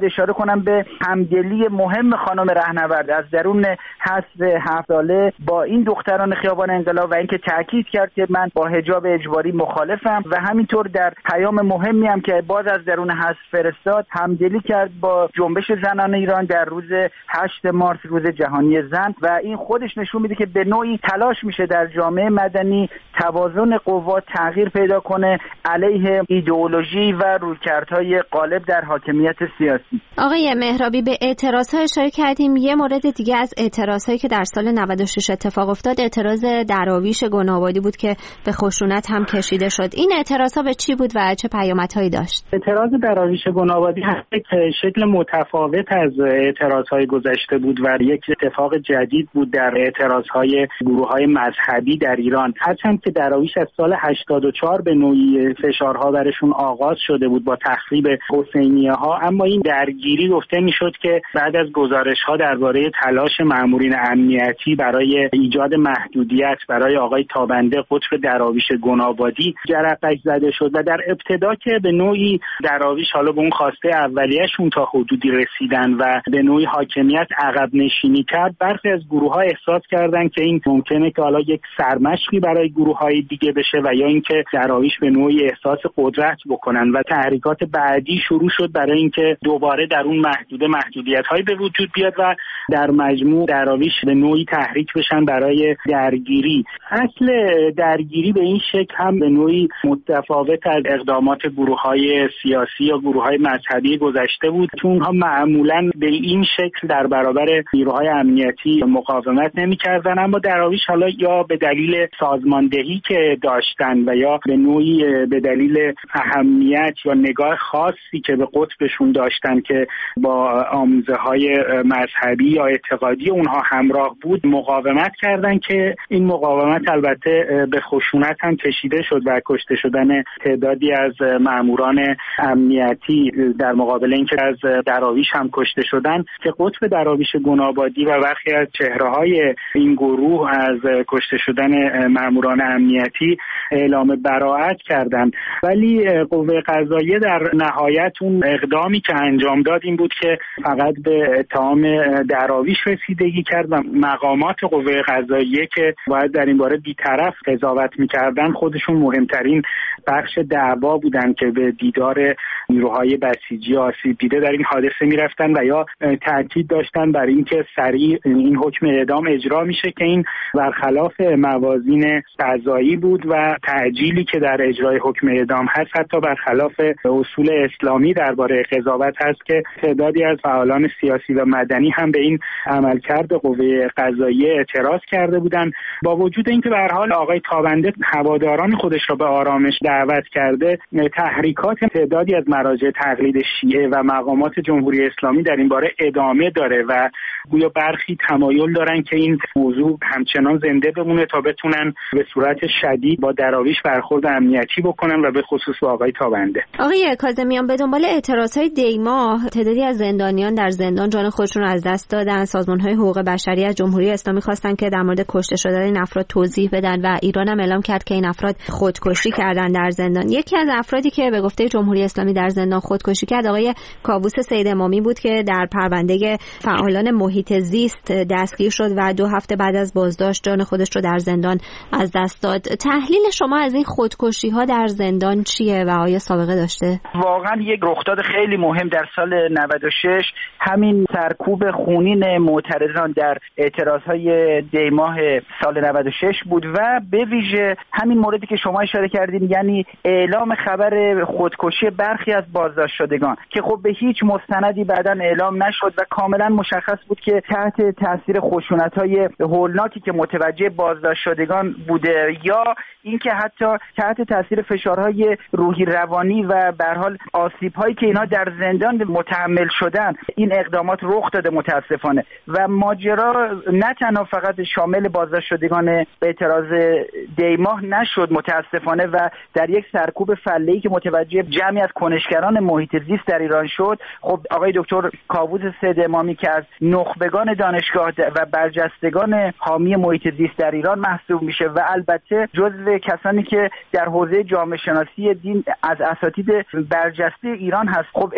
اشاره کنم به همدلی مهم خانم رهنورد از درون حذف 7 ساله با این دختران خیابان انقلاب و اینکه تاکید کرد که من با حجاب اجباری مخالفم و همینطور در پیام مهمی هم که باز از درون حذف فرستاد همدلی کرد با جنبش زنان ایران در روز 8 مارس روز جهانی زن و این خودش نشون میده که به نوعی تلاش میشه در جامعه مدنی توازن قوا تغییر پیدا کنه علیه ایدئولوژی و رویکردهای غالب در حاکمیت سیاسی. آقای مهرابی به اعتراض‌ها اشاره کردیم. یه مورد دیگه از اعتراضایی که در سال 96 اتفاق افتاد اعتراض دراویش گنابادی بود که به خشونت هم کشیده شد. این اعتراض‌ها به چی بود و چه پیامدهایی داشت؟ اعتراض دراویش گنابادی یک شکل متفاوت از اعتراض‌های گذشته بود و یک اتفاق جدید بود در اعتراض‌های گروه‌های مذهبی در ایران. هرچند که دراویش از سال 84 به نوعی فشارها برشون آغاز شده بود با تخریب حسینیه‌ها، اما این درگیری گفته میشد که بعد از گزارش‌ها درباره تلاش مامورین امنیتی برای ایجاد محدودیت برای آقای تابنده قطب دراویش گنابادی جرقه‌اش زده شد و در ابتدا که به نوعی دراویش حالا به اون خواسته اولیه‌شون تا حدودی رسیدن و به نوعی حاکمیت عقب نشینی کرد، برخی از گروه‌ها احساس کردند که این ممکنه که حالا یک سرمشقی برای گروه‌های دیگه بشه و یا اینکه دراویش به نوعی احساس قدرت بکنن و تحریکات بعدی شروع شد برای اینکه دوباره در اون محدودیت‌هایی به وجود بیاد و در مجموع دراویش به نوعی تحریک بشن برای درگیری. اصل درگیری به این شکل هم به نوعی متفاوت از اقدامات گروه‌های سیاسی یا گروه‌های مذهبی گذشته بود، چون اونها معمولاً به این شکل در برابر نیروهای امنیتی مقاومت نمی‌کردن، اما دراویش حالا یا به دلیل سازماندهی که داشتن و یا به نوعی به دلیل اهمیت یا نگاه خاصی که به قطبشون داشتن که با آموزه‌های مذهبی یا اعتقادی اونها همراه بود مقاومت کردن که این مقاومت البته به خشونت هم کشیده شد و کشته شدن تعدادی از ماموران امنیتی در مقابل اینکه از دراویش هم کشته شدن که قطب دراویش گنابادی و برخی از چهره‌های این گروه از کشته شدن ماموران امنیتی اعلام براءت کردند. ولی قوه قضاییه در نهایت اون اقدامی که انجام داد این بود که فقط به اتهام دراویش رسیدگی کرد و مقامات قوه قضاییه که باید در این باره بی‌طرف قضاوت می‌کردن خودشون مهمترین بخش دعوا بودن که به دیدار نیروهای بسیجی آسیب دیده در این حادثه می‌رفتن و یا تاکید داشتن بر اینکه سریع این حکم اعدام اجرا میشه که این برخلاف موازین قضایی بود و تعجیلی که در اجرای حکم اعدام هست حتی برخلاف اصول اسلامی درباره قضاوت هست که تعدادی از فعالان سیاسی و مدنی هم به این عملکرد قوه قضاییه اعتراض کرده بودند. با وجود اینکه به هر حال آقای تابنده هواداران خودش را به آرامش دعوت کرده، تحریکات تعدادی از مراجع تقلید شیعه و مقامات جمهوری اسلامی در این باره ادامه داره و گویا برخی تمایل دارن که این موضوع همچنان زنده بمونه تا بتونن به صورت شدید با دراویش برخورد امنیتی بکنن و به خصوص با آقای تابنده. آقای کاظمیان، به دنبال اعتراضهای دی‌ماه تعدادی از زندانیان در زندان جان خودشون رو از دست دادن. سازمان‌های حقوق بشری از جمهوری اسلامی خواستن که در مورد کشته شدن این افراد توضیح بدن و ایران هم اعلام کرد که این افراد خودکشی کردن در زندان. یکی از افرادی که به گفته جمهوری اسلامی در زندان خودکشی کرد آقای کاووس سید امامی بود که در پرونده فعالان محیط زیست دستگیر شد و 2 هفته بعد از بازداشت جان خودش رو در زندان از دست داد. تحلیل شما از این خودکشی‌ها در زندان چیه و آیا سابقه داشته؟ واقعا یک رخداد خیلی مهم در سال 96 همین سرکوب خونین معترضان در اعتراضهای دی‌ماه سال 96 بود و به ویژه همین موردی که شما اشاره کردین، یعنی اعلام خبر خودکشی برخی از بازداشت شدگان که خب به هیچ مستندی بعداً اعلام نشد و کاملا مشخص بود که تحت تاثیر خشونت‌های هولناکی که متوجه بازداشت شدگان بوده یا اینکه حتی تحت تاثیر فشارهای روحی روانی و به هر حال آسیب‌هایی که اینا در زندان متحمل شدن این اقدامات رخ داده متاسفانه. و ماجرا نه تنها فقط شامل بازداشت شدگان اعتراض دی‌ماه نشد متاسفانه و در یک سرکوب فله‌ای که متوجه جمعی از کنشگران محیط زیست در ایران شد، خب آقای دکتر کاووس سید امامی که از نخبگان دانشگاه و برجستگان حامی محیط زیست در ایران محسوب میشه و البته جزو کسانی که در حوزه جامعه شناسی دین از اساتید برجسته ایران هست، خب اعلام شد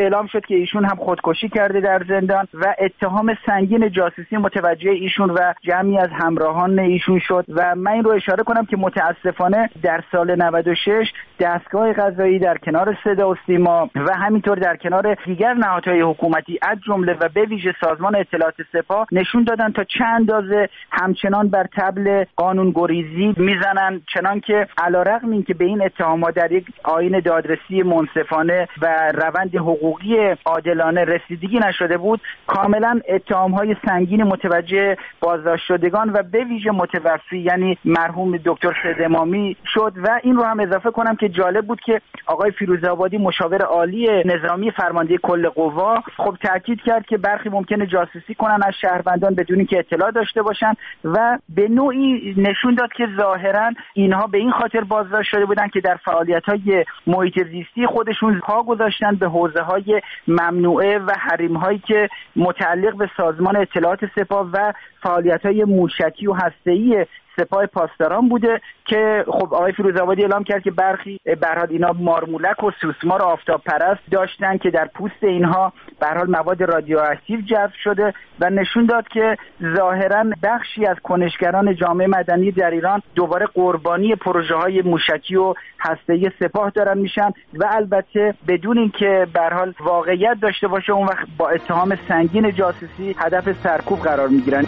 که ایشون هم خودکشی کرده در زندان و اتهام سنگین جاسوسی متوجه ایشون و جمعی از همراهان ایشون شد. و من این رو اشاره کنم که متاسفانه در سال 96 دستگاه قضایی در کنار صدا و سیما و همینطور در کنار دیگر نهادهای حکومتی از جمله و به ویژه سازمان اطلاعات سپاه نشون دادن تا چند اندازه همچنان بر طبل قانونگریزی میزنن، چنان که علیرغم اینکه به این اتهامات در یک آیین دادرسی منصفانه و روند حقوقی عادلانه رسیدگی نشده بود، کاملا اتهامهای سنگین متوجه بازداشت شدگان و به ویژه متوفی یعنی مرحوم دکتر سید امامی شد. و این رو هم اضافه کنم که جالب بود که آقای فیروزآبادی مشاور عالی نظامی فرمانده کل قوا خب تاکید کرد که برخی ممکنه جاسوسی کنن از شهروندان بدون که اطلاع داشته باشن و به نوعی نشون داد که ظاهرا اینها به این خاطر بازداشت شده بودن که در فعالیت‌های محیط زیستی خودشون پا گذاشتن به حوزه‌های ممنوعه و حریم‌هایی که متعلق به سازمان اطلاعات سپاه و فعالیت‌های موشکی و هسته‌ای سپاه پاسداران بوده که خب آقای فیروزآبادی اعلام کرد که برخی به هر حال اینا مارمولک و سوسمار آفتاب پرست داشتن که در پوست اینها به هر حال مواد رادیواکتیو جذب شده و نشون داد که ظاهرا بخشی از کنشگران جامعه مدنی در ایران دوباره قربانی پروژه‌های موشکی و هسته‌ای سپاه دارن میشن و البته بدون اینکه به هر حال واقعیت داشته باشه اون وقت با اتهام سنگین جاسوسی هدف سرکوب قرار میگیرن.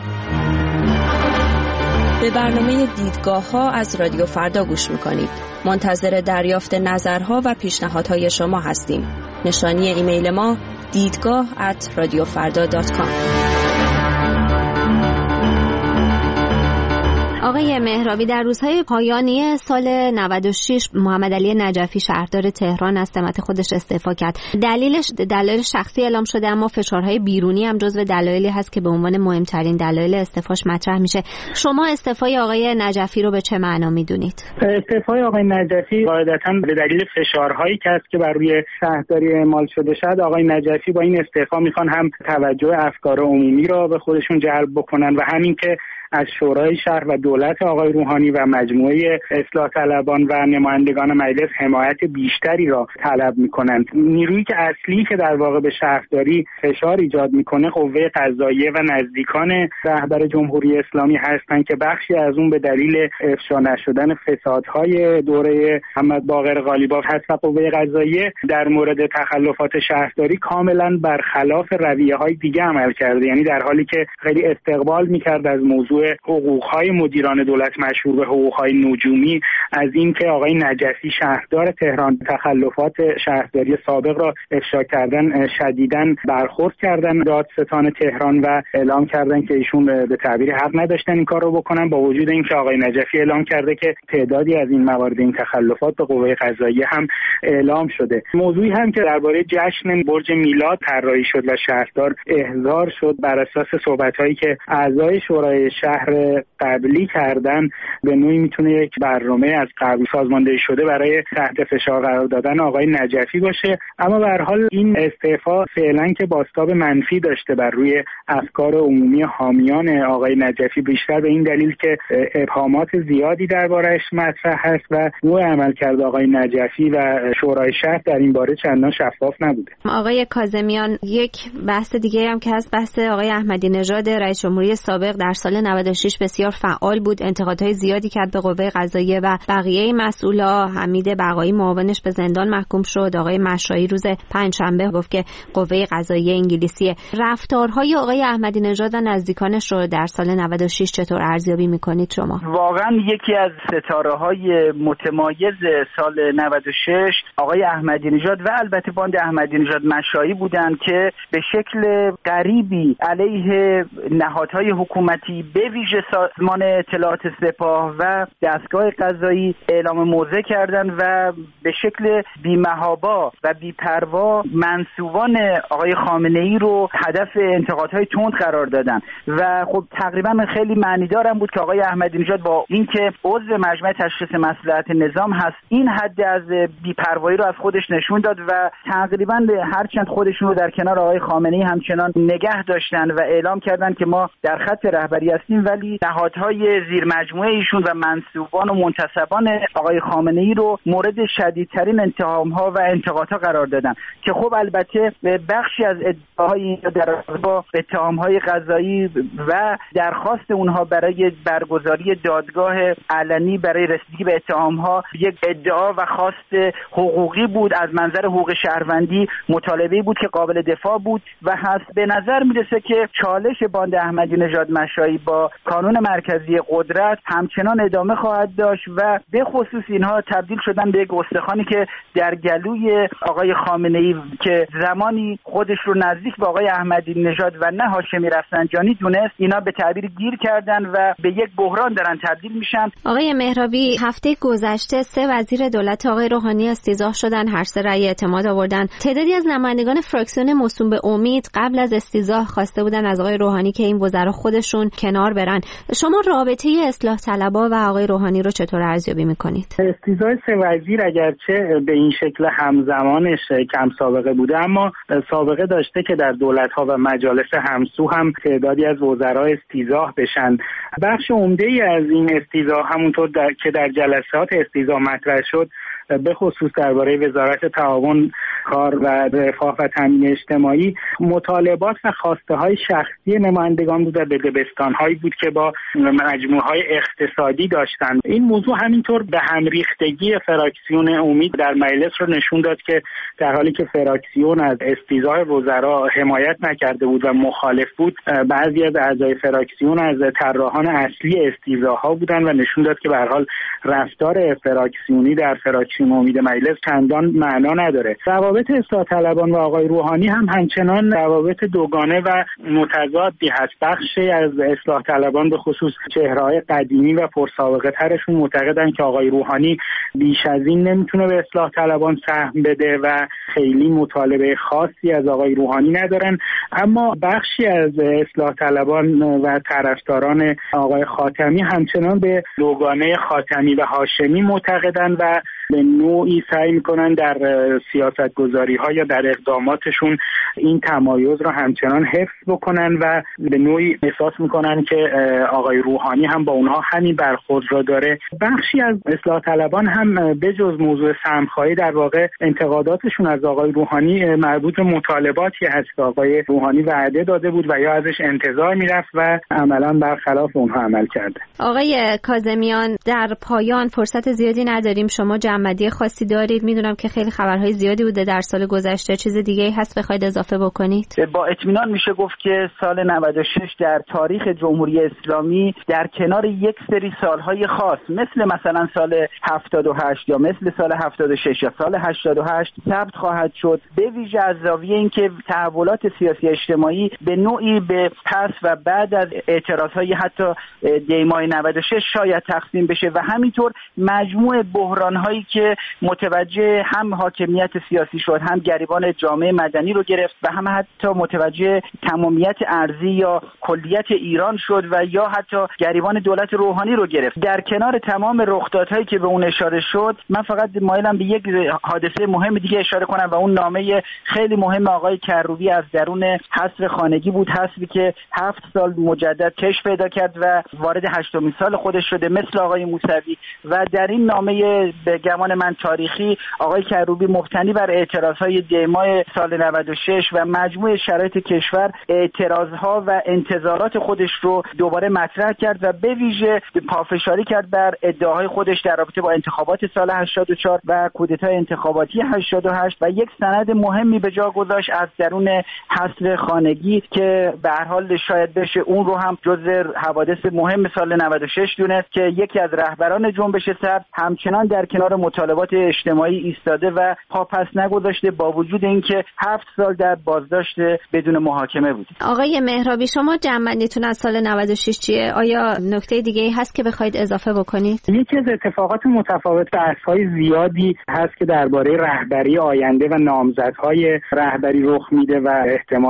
به برنامه دیدگاه‌ها از رادیو فردا گوش میکنید. منتظر دریافت نظرها و پیشنهادهای شما هستیم. نشانی ایمیل ما دیدگاه@radiofarda.com. آقای مهرابی، در روزهای پایانی سال 96 محمد علی نجفی شهردار تهران از سمت خودش استعفا کرد. دلایل شخصی اعلام شده، اما فشارهای بیرونی هم جزو دلایلی هست که به عنوان مهمترین دلایل استعفاش مطرح میشه. شما استعفای آقای نجفی رو به چه معنا میدونید؟ استعفای آقای نجفی قاعدتاً به دلیل فشارهایی که است که بر روی شهرداری اعمال شده شد. آقای نجفی با این استعفا میخوان هم توجه افکار عمومی را به خودشون جلب بکنن و همین که از شورای شهر و دولت آقای روحانی و مجموعه اصلاح طلبان و نمایندگان مجلس حمایت بیشتری را طلب می‌کنند. نیرویی که اصلی که در واقع به شهرداری فشار ایجاد می‌کنه قوه قضاییه و نزدیکان رهبر جمهوری اسلامی هستند که بخشی از اون به دلیل افشا نشدن فسادهای دوره محمد باقر قالیباف هست و قوه قضاییه در مورد تخلفات شهرداری کاملا برخلاف رویه‌های دیگه عمل کرده، یعنی در حالی که خیلی استقبال می‌کرد از موضوع حقوق‌های مدیران دولت مشهور به حقوق‌های نجومی، از این که آقای نجفی شهردار تهران تخلفات شهرداری سابق را افشا کردن شدیداً برخورد کردن دادستان تهران و اعلام کردن که ایشون به تعبیر حق نداشتن این کار رو بکنن، با وجود اینکه آقای نجفی اعلام کرده که تعدادی از این موارد این تخلفات به قوه قضاییه هم اعلام شده. موضوعی هم که درباره جشن برج میلاد طراحی شد و شهردار احضار شد بر اساس صحبت‌هایی که اعضای شورای شهر قبلی کردن، به نوعی میتونه یک برنامه از قبل سازماندهی شده برای تحت فشار قرار دادن آقای نجفی باشه. اما به هر حال این استعفا فعلا که بازتاب منفی داشته بر روی افکار عمومی حامیان آقای نجفی، بیشتر به این دلیل که ابهامات زیادی درباره‌اش مطرح هست و نوع عملکرد آقای نجفی و شورای شهر در این باره چندان شفاف نبوده. آقای کاظمیان، یک بحث دیگه هم که هست بحث آقای احمدی نژاد رئیس جمهوری سابق در سال 96 بسیار فعال بود، انتقادهای زیادی کرد به قوه قضاییه و بقیه مسئولا. حمید بقایی معاونش به زندان محکوم شد. آقای مشایی روز پنجشنبه گفت که قوه قضاییه انگلیسی. رفتارهای آقای احمدی نژاد و نزدیکانش رو در سال 96 چطور ارزیابی میکنید شما؟ واقعا یکی از ستاره‌های متمایز سال 96 آقای احمدی نژاد و البته باند احمدی نژاد مشایی بودند که به شکل غریبی علیه نهادهای حکومتی به ویژه سازمان اطلاعات سپاه و دستگاه قضایی اعلام موضع کردند و به شکل بی‌محابا و بی‌پروا منسوبان آقای خامنه‌ای رو هدف انتقادهای تند قرار دادن و خب تقریبا خیلی معنیدار هم بود که آقای احمدی نژاد با اینکه عضو مجمع تشخیص مصلحت نظام هست این حد از بی‌پروایی رو از خودش نشون داد و تقریبا هرچند خودشون رو در کنار آقای خامنه‌ای همچنان نگه داشتن و اعلام کردن که ما در خط رهبری هستیم، هستیم، ولی نهادهای زیر مجموعه ایشون و منسوبان و منتسبان آقای خامنه‌ای رو مورد شدیدترین اتهام‌ها و انتقادها قرار دادن که خب البته بخشی از ادعاهای در با اتهام‌های قضایی و درخواست اونها برای برگزاری دادگاه علنی برای رسیدگی به اتهام‌ها یک ادعا و خواست حقوقی بود، از منظر حقوق شهروندی مطالبه بود که قابل دفاع بود و هست. به نظر میرسه که چالش باند احمدی نژاد مشایی با کانون مرکزی قدرت همچنان ادامه خواهد داشت و به خصوص اینها تبدیل شدن به یک استخوانی که در گلوی آقای خامنه‌ای که زمانی خودش رو نزدیک به آقای احمدی نژاد و نه هاشمی رفسنجانی دونست، اینا به تعبیر گیر کردن و به یک بحران دارن تبدیل میشن. آقای مهرابی، هفته گذشته 3 وزیر دولت آقای روحانی استیضاح شدن، هر 3 رأی اعتماد آوردن. تعدادی از نمایندگان فراکسیون موسوم به امید قبل از استیضاح خواسته بودن از آقای روحانی که این وزرا خودشون کنار برن. شما رابطه اصلاح طلبها و آقای روحانی رو چطور ارزیابی میکنید؟ استیضاح 3 وزیر اگرچه به این شکل همزمانش کم سابقه بوده، اما سابقه داشته که در دولت‌ها و مجالس همسو هم تعدادی از وزرا استیضاح بشن. بخش عمده‌ای از این استیضاح همونطور که در جلسات استیضاح مطرح شد، به خصوص درباره وزارت تعاون، کار و رفاه و تامین اجتماعی، مطالبات و خواسته های شخصی نمایندگان بود و به دبستان‌هایی بود که با مجموعه‌های اقتصادی داشتند. این موضوع همینطور به هم ریختگی فراکسیون امید در مجلس رو نشون داد که در حالی که فراکسیون از استیضاح وزرا حمایت نکرده بود و مخالف بود، بعضی از اعضای فراکسیون از طراحان اصلی استیضاح‌ها بودند و نشون داد که به هر حال رفتار فراکسیونی در فراکسیون امید مجلس چندان معنا نداره. روابط اصلاح طلبان و آقای روحانی هم همچنان روابط دوگانه و متضادی هست. بخشی از اصلاح طلبان به خصوص چهره‌های قدیمی و پرسابقه ترشون معتقدن که آقای روحانی بیش از این نمیتونه به اصلاح طلبان سهم بده و خیلی مطالبه خاصی از آقای روحانی ندارن، اما بخشی از اصلاح طلبان و طرفداران آقای خاتمی همچنان به دوگانه خاتمی و هاشمی معتقدن و به نوعی سعی میکنن در سیاست گذاری ها یا در اقداماتشون این تمایز را همچنان حفظ بکنن و به نوعی احساس میکنن که آقای روحانی هم با اونها همین برخورد را داره. بخشی از اصلاح طلبان هم به جز موضوع سهم‌خواهی در واقع انتقاداتشون از آقای روحانی مربوط به مطالباتی هست که آقای روحانی وعده داده بود و یا ازش انتظار میرفت و عملاً برخلاف اونها عمل کرده. آقای کاظمیان، در پایان فرصت زیادی نداریم، شما جمع‌بندی خاصی دارید؟ میدونم که خیلی خبرهای زیادی بوده در سال گذشته، چیز دیگه هست بخواید اضافه بکنید؟ با اطمینان میشه گفت که سال 96 در تاریخ جمهوری اسلامی در کنار یک سری سالهای خاص مثلا سال 78 یا مثل سال 76 یا سال 88 ثبت خواهد شد، به ویژه از زاویه اینکه تحولات سیاسی اجتماعی به نوعی به پس و بعد از اعتراضهای حتی دیماه 96 شاید تقسیم بشه و همینطور مجموع بحران‌هایی که متوجه هم حاکمیت سیاسی شد، هم گریبان جامعه مدنی رو گرفت و هم حتی متوجه تمامیت ارضی یا کلیت ایران شد و یا حتی گریبان دولت روحانی رو گرفت. در کنار تمام رخدادهایی که به اون اشاره شد، من فقط مایلم به یک حادثه مهم دیگه اشاره کنم و اون نامه خیلی مهم آقای کروبی از درون حذف خانگی بود، حذفی که 7 سال مجدد کش پیدا کرد و وارد 8مین سال خودش شده مثل آقای موسوی. و در این نامه به گمان من تاریخی آقای کروبی مبتنی بر اعتراضهای دیماه سال 96 و مجموع شرایط کشور اعتراضها و انتظارات خودش رو دوباره مطرح کرد و به ویژه پافشاری کرد بر ادعاهای خودش در رابطه با انتخابات سال 84 و کودتای انتخاباتی 88 و یک سند مهمی به جا گذاشت از درون حذف خانگی که به هر حال شاید بشه اون رو هم جزء حوادث مهم سال 96 دونست که یکی از رهبران جنبش سبز همچنان در کنار مطالبات اجتماعی ایستاده و پاپس نگذاشته با وجود اینکه 7 سال در بازداشت بدون محاکمه بود. آقای مهرابی، شما جمع‌بندیتون از سال 96 چیه؟ آیا نکته دیگه‌ای هست که بخواید اضافه بکنید؟ یکی از اتفاقات متفاوت بحث‌های زیادی هست که درباره رهبری آینده و نامزدهای رهبری رخ میده و احتمال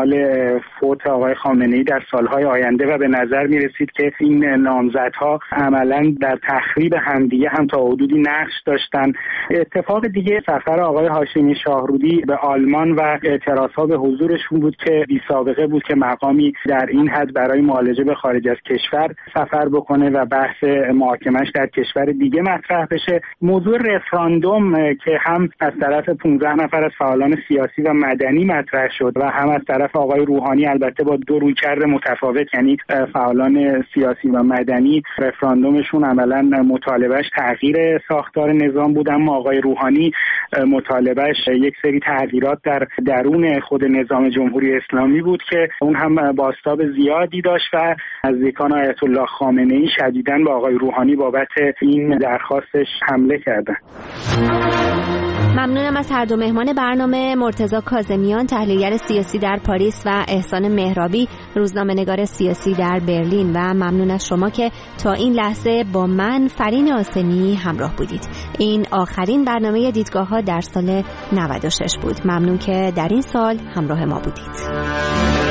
احتمال فوت آقای خامنه‌ای در سالهای آینده و به نظر می رسید که این نامزدها عملا در تخریب همدیگه هم تا حدودی نقش داشتن. اتفاق دیگه سفر آقای هاشمی شاهرودی به آلمان و اعتراضها به حضورشون بود که بی سابقه بود که مقامی در این حد برای معالجه به خارج از کشور سفر بکنه و بحث محاکمش در کشور دیگه مطرح بشه. موضوع رفراندوم که هم از طرف 15 نفر از فعالان سیاسی و مدنی مطرح شد و هم از طرف آقای روحانی، البته با دو رویکرد متفاوت، یعنی فعالان سیاسی و مدنی رفراندومشون عملا مطالبهش تغییر ساختار نظام بود، اما آقای روحانی مطالبهش یک سری تغییرات در درون خود نظام جمهوری اسلامی بود که اون هم بازتاب زیادی داشت و نزدیکان آیت الله خامنه‌ای شدیداً به آقای روحانی بابت این درخواستش حمله کردند. ممنونم از هر دو مهمان برنامه، مرتضی کاظمیان تحلیلگر سیاسی در پاریس و احسان مهرابی روزنامه‌نگار سیاسی در برلین، و ممنون از شما که تا این لحظه با من فرین آسمی همراه بودید. این آخرین برنامه دیدگاه‌ها در سال 96 بود. ممنون که در این سال همراه ما بودید.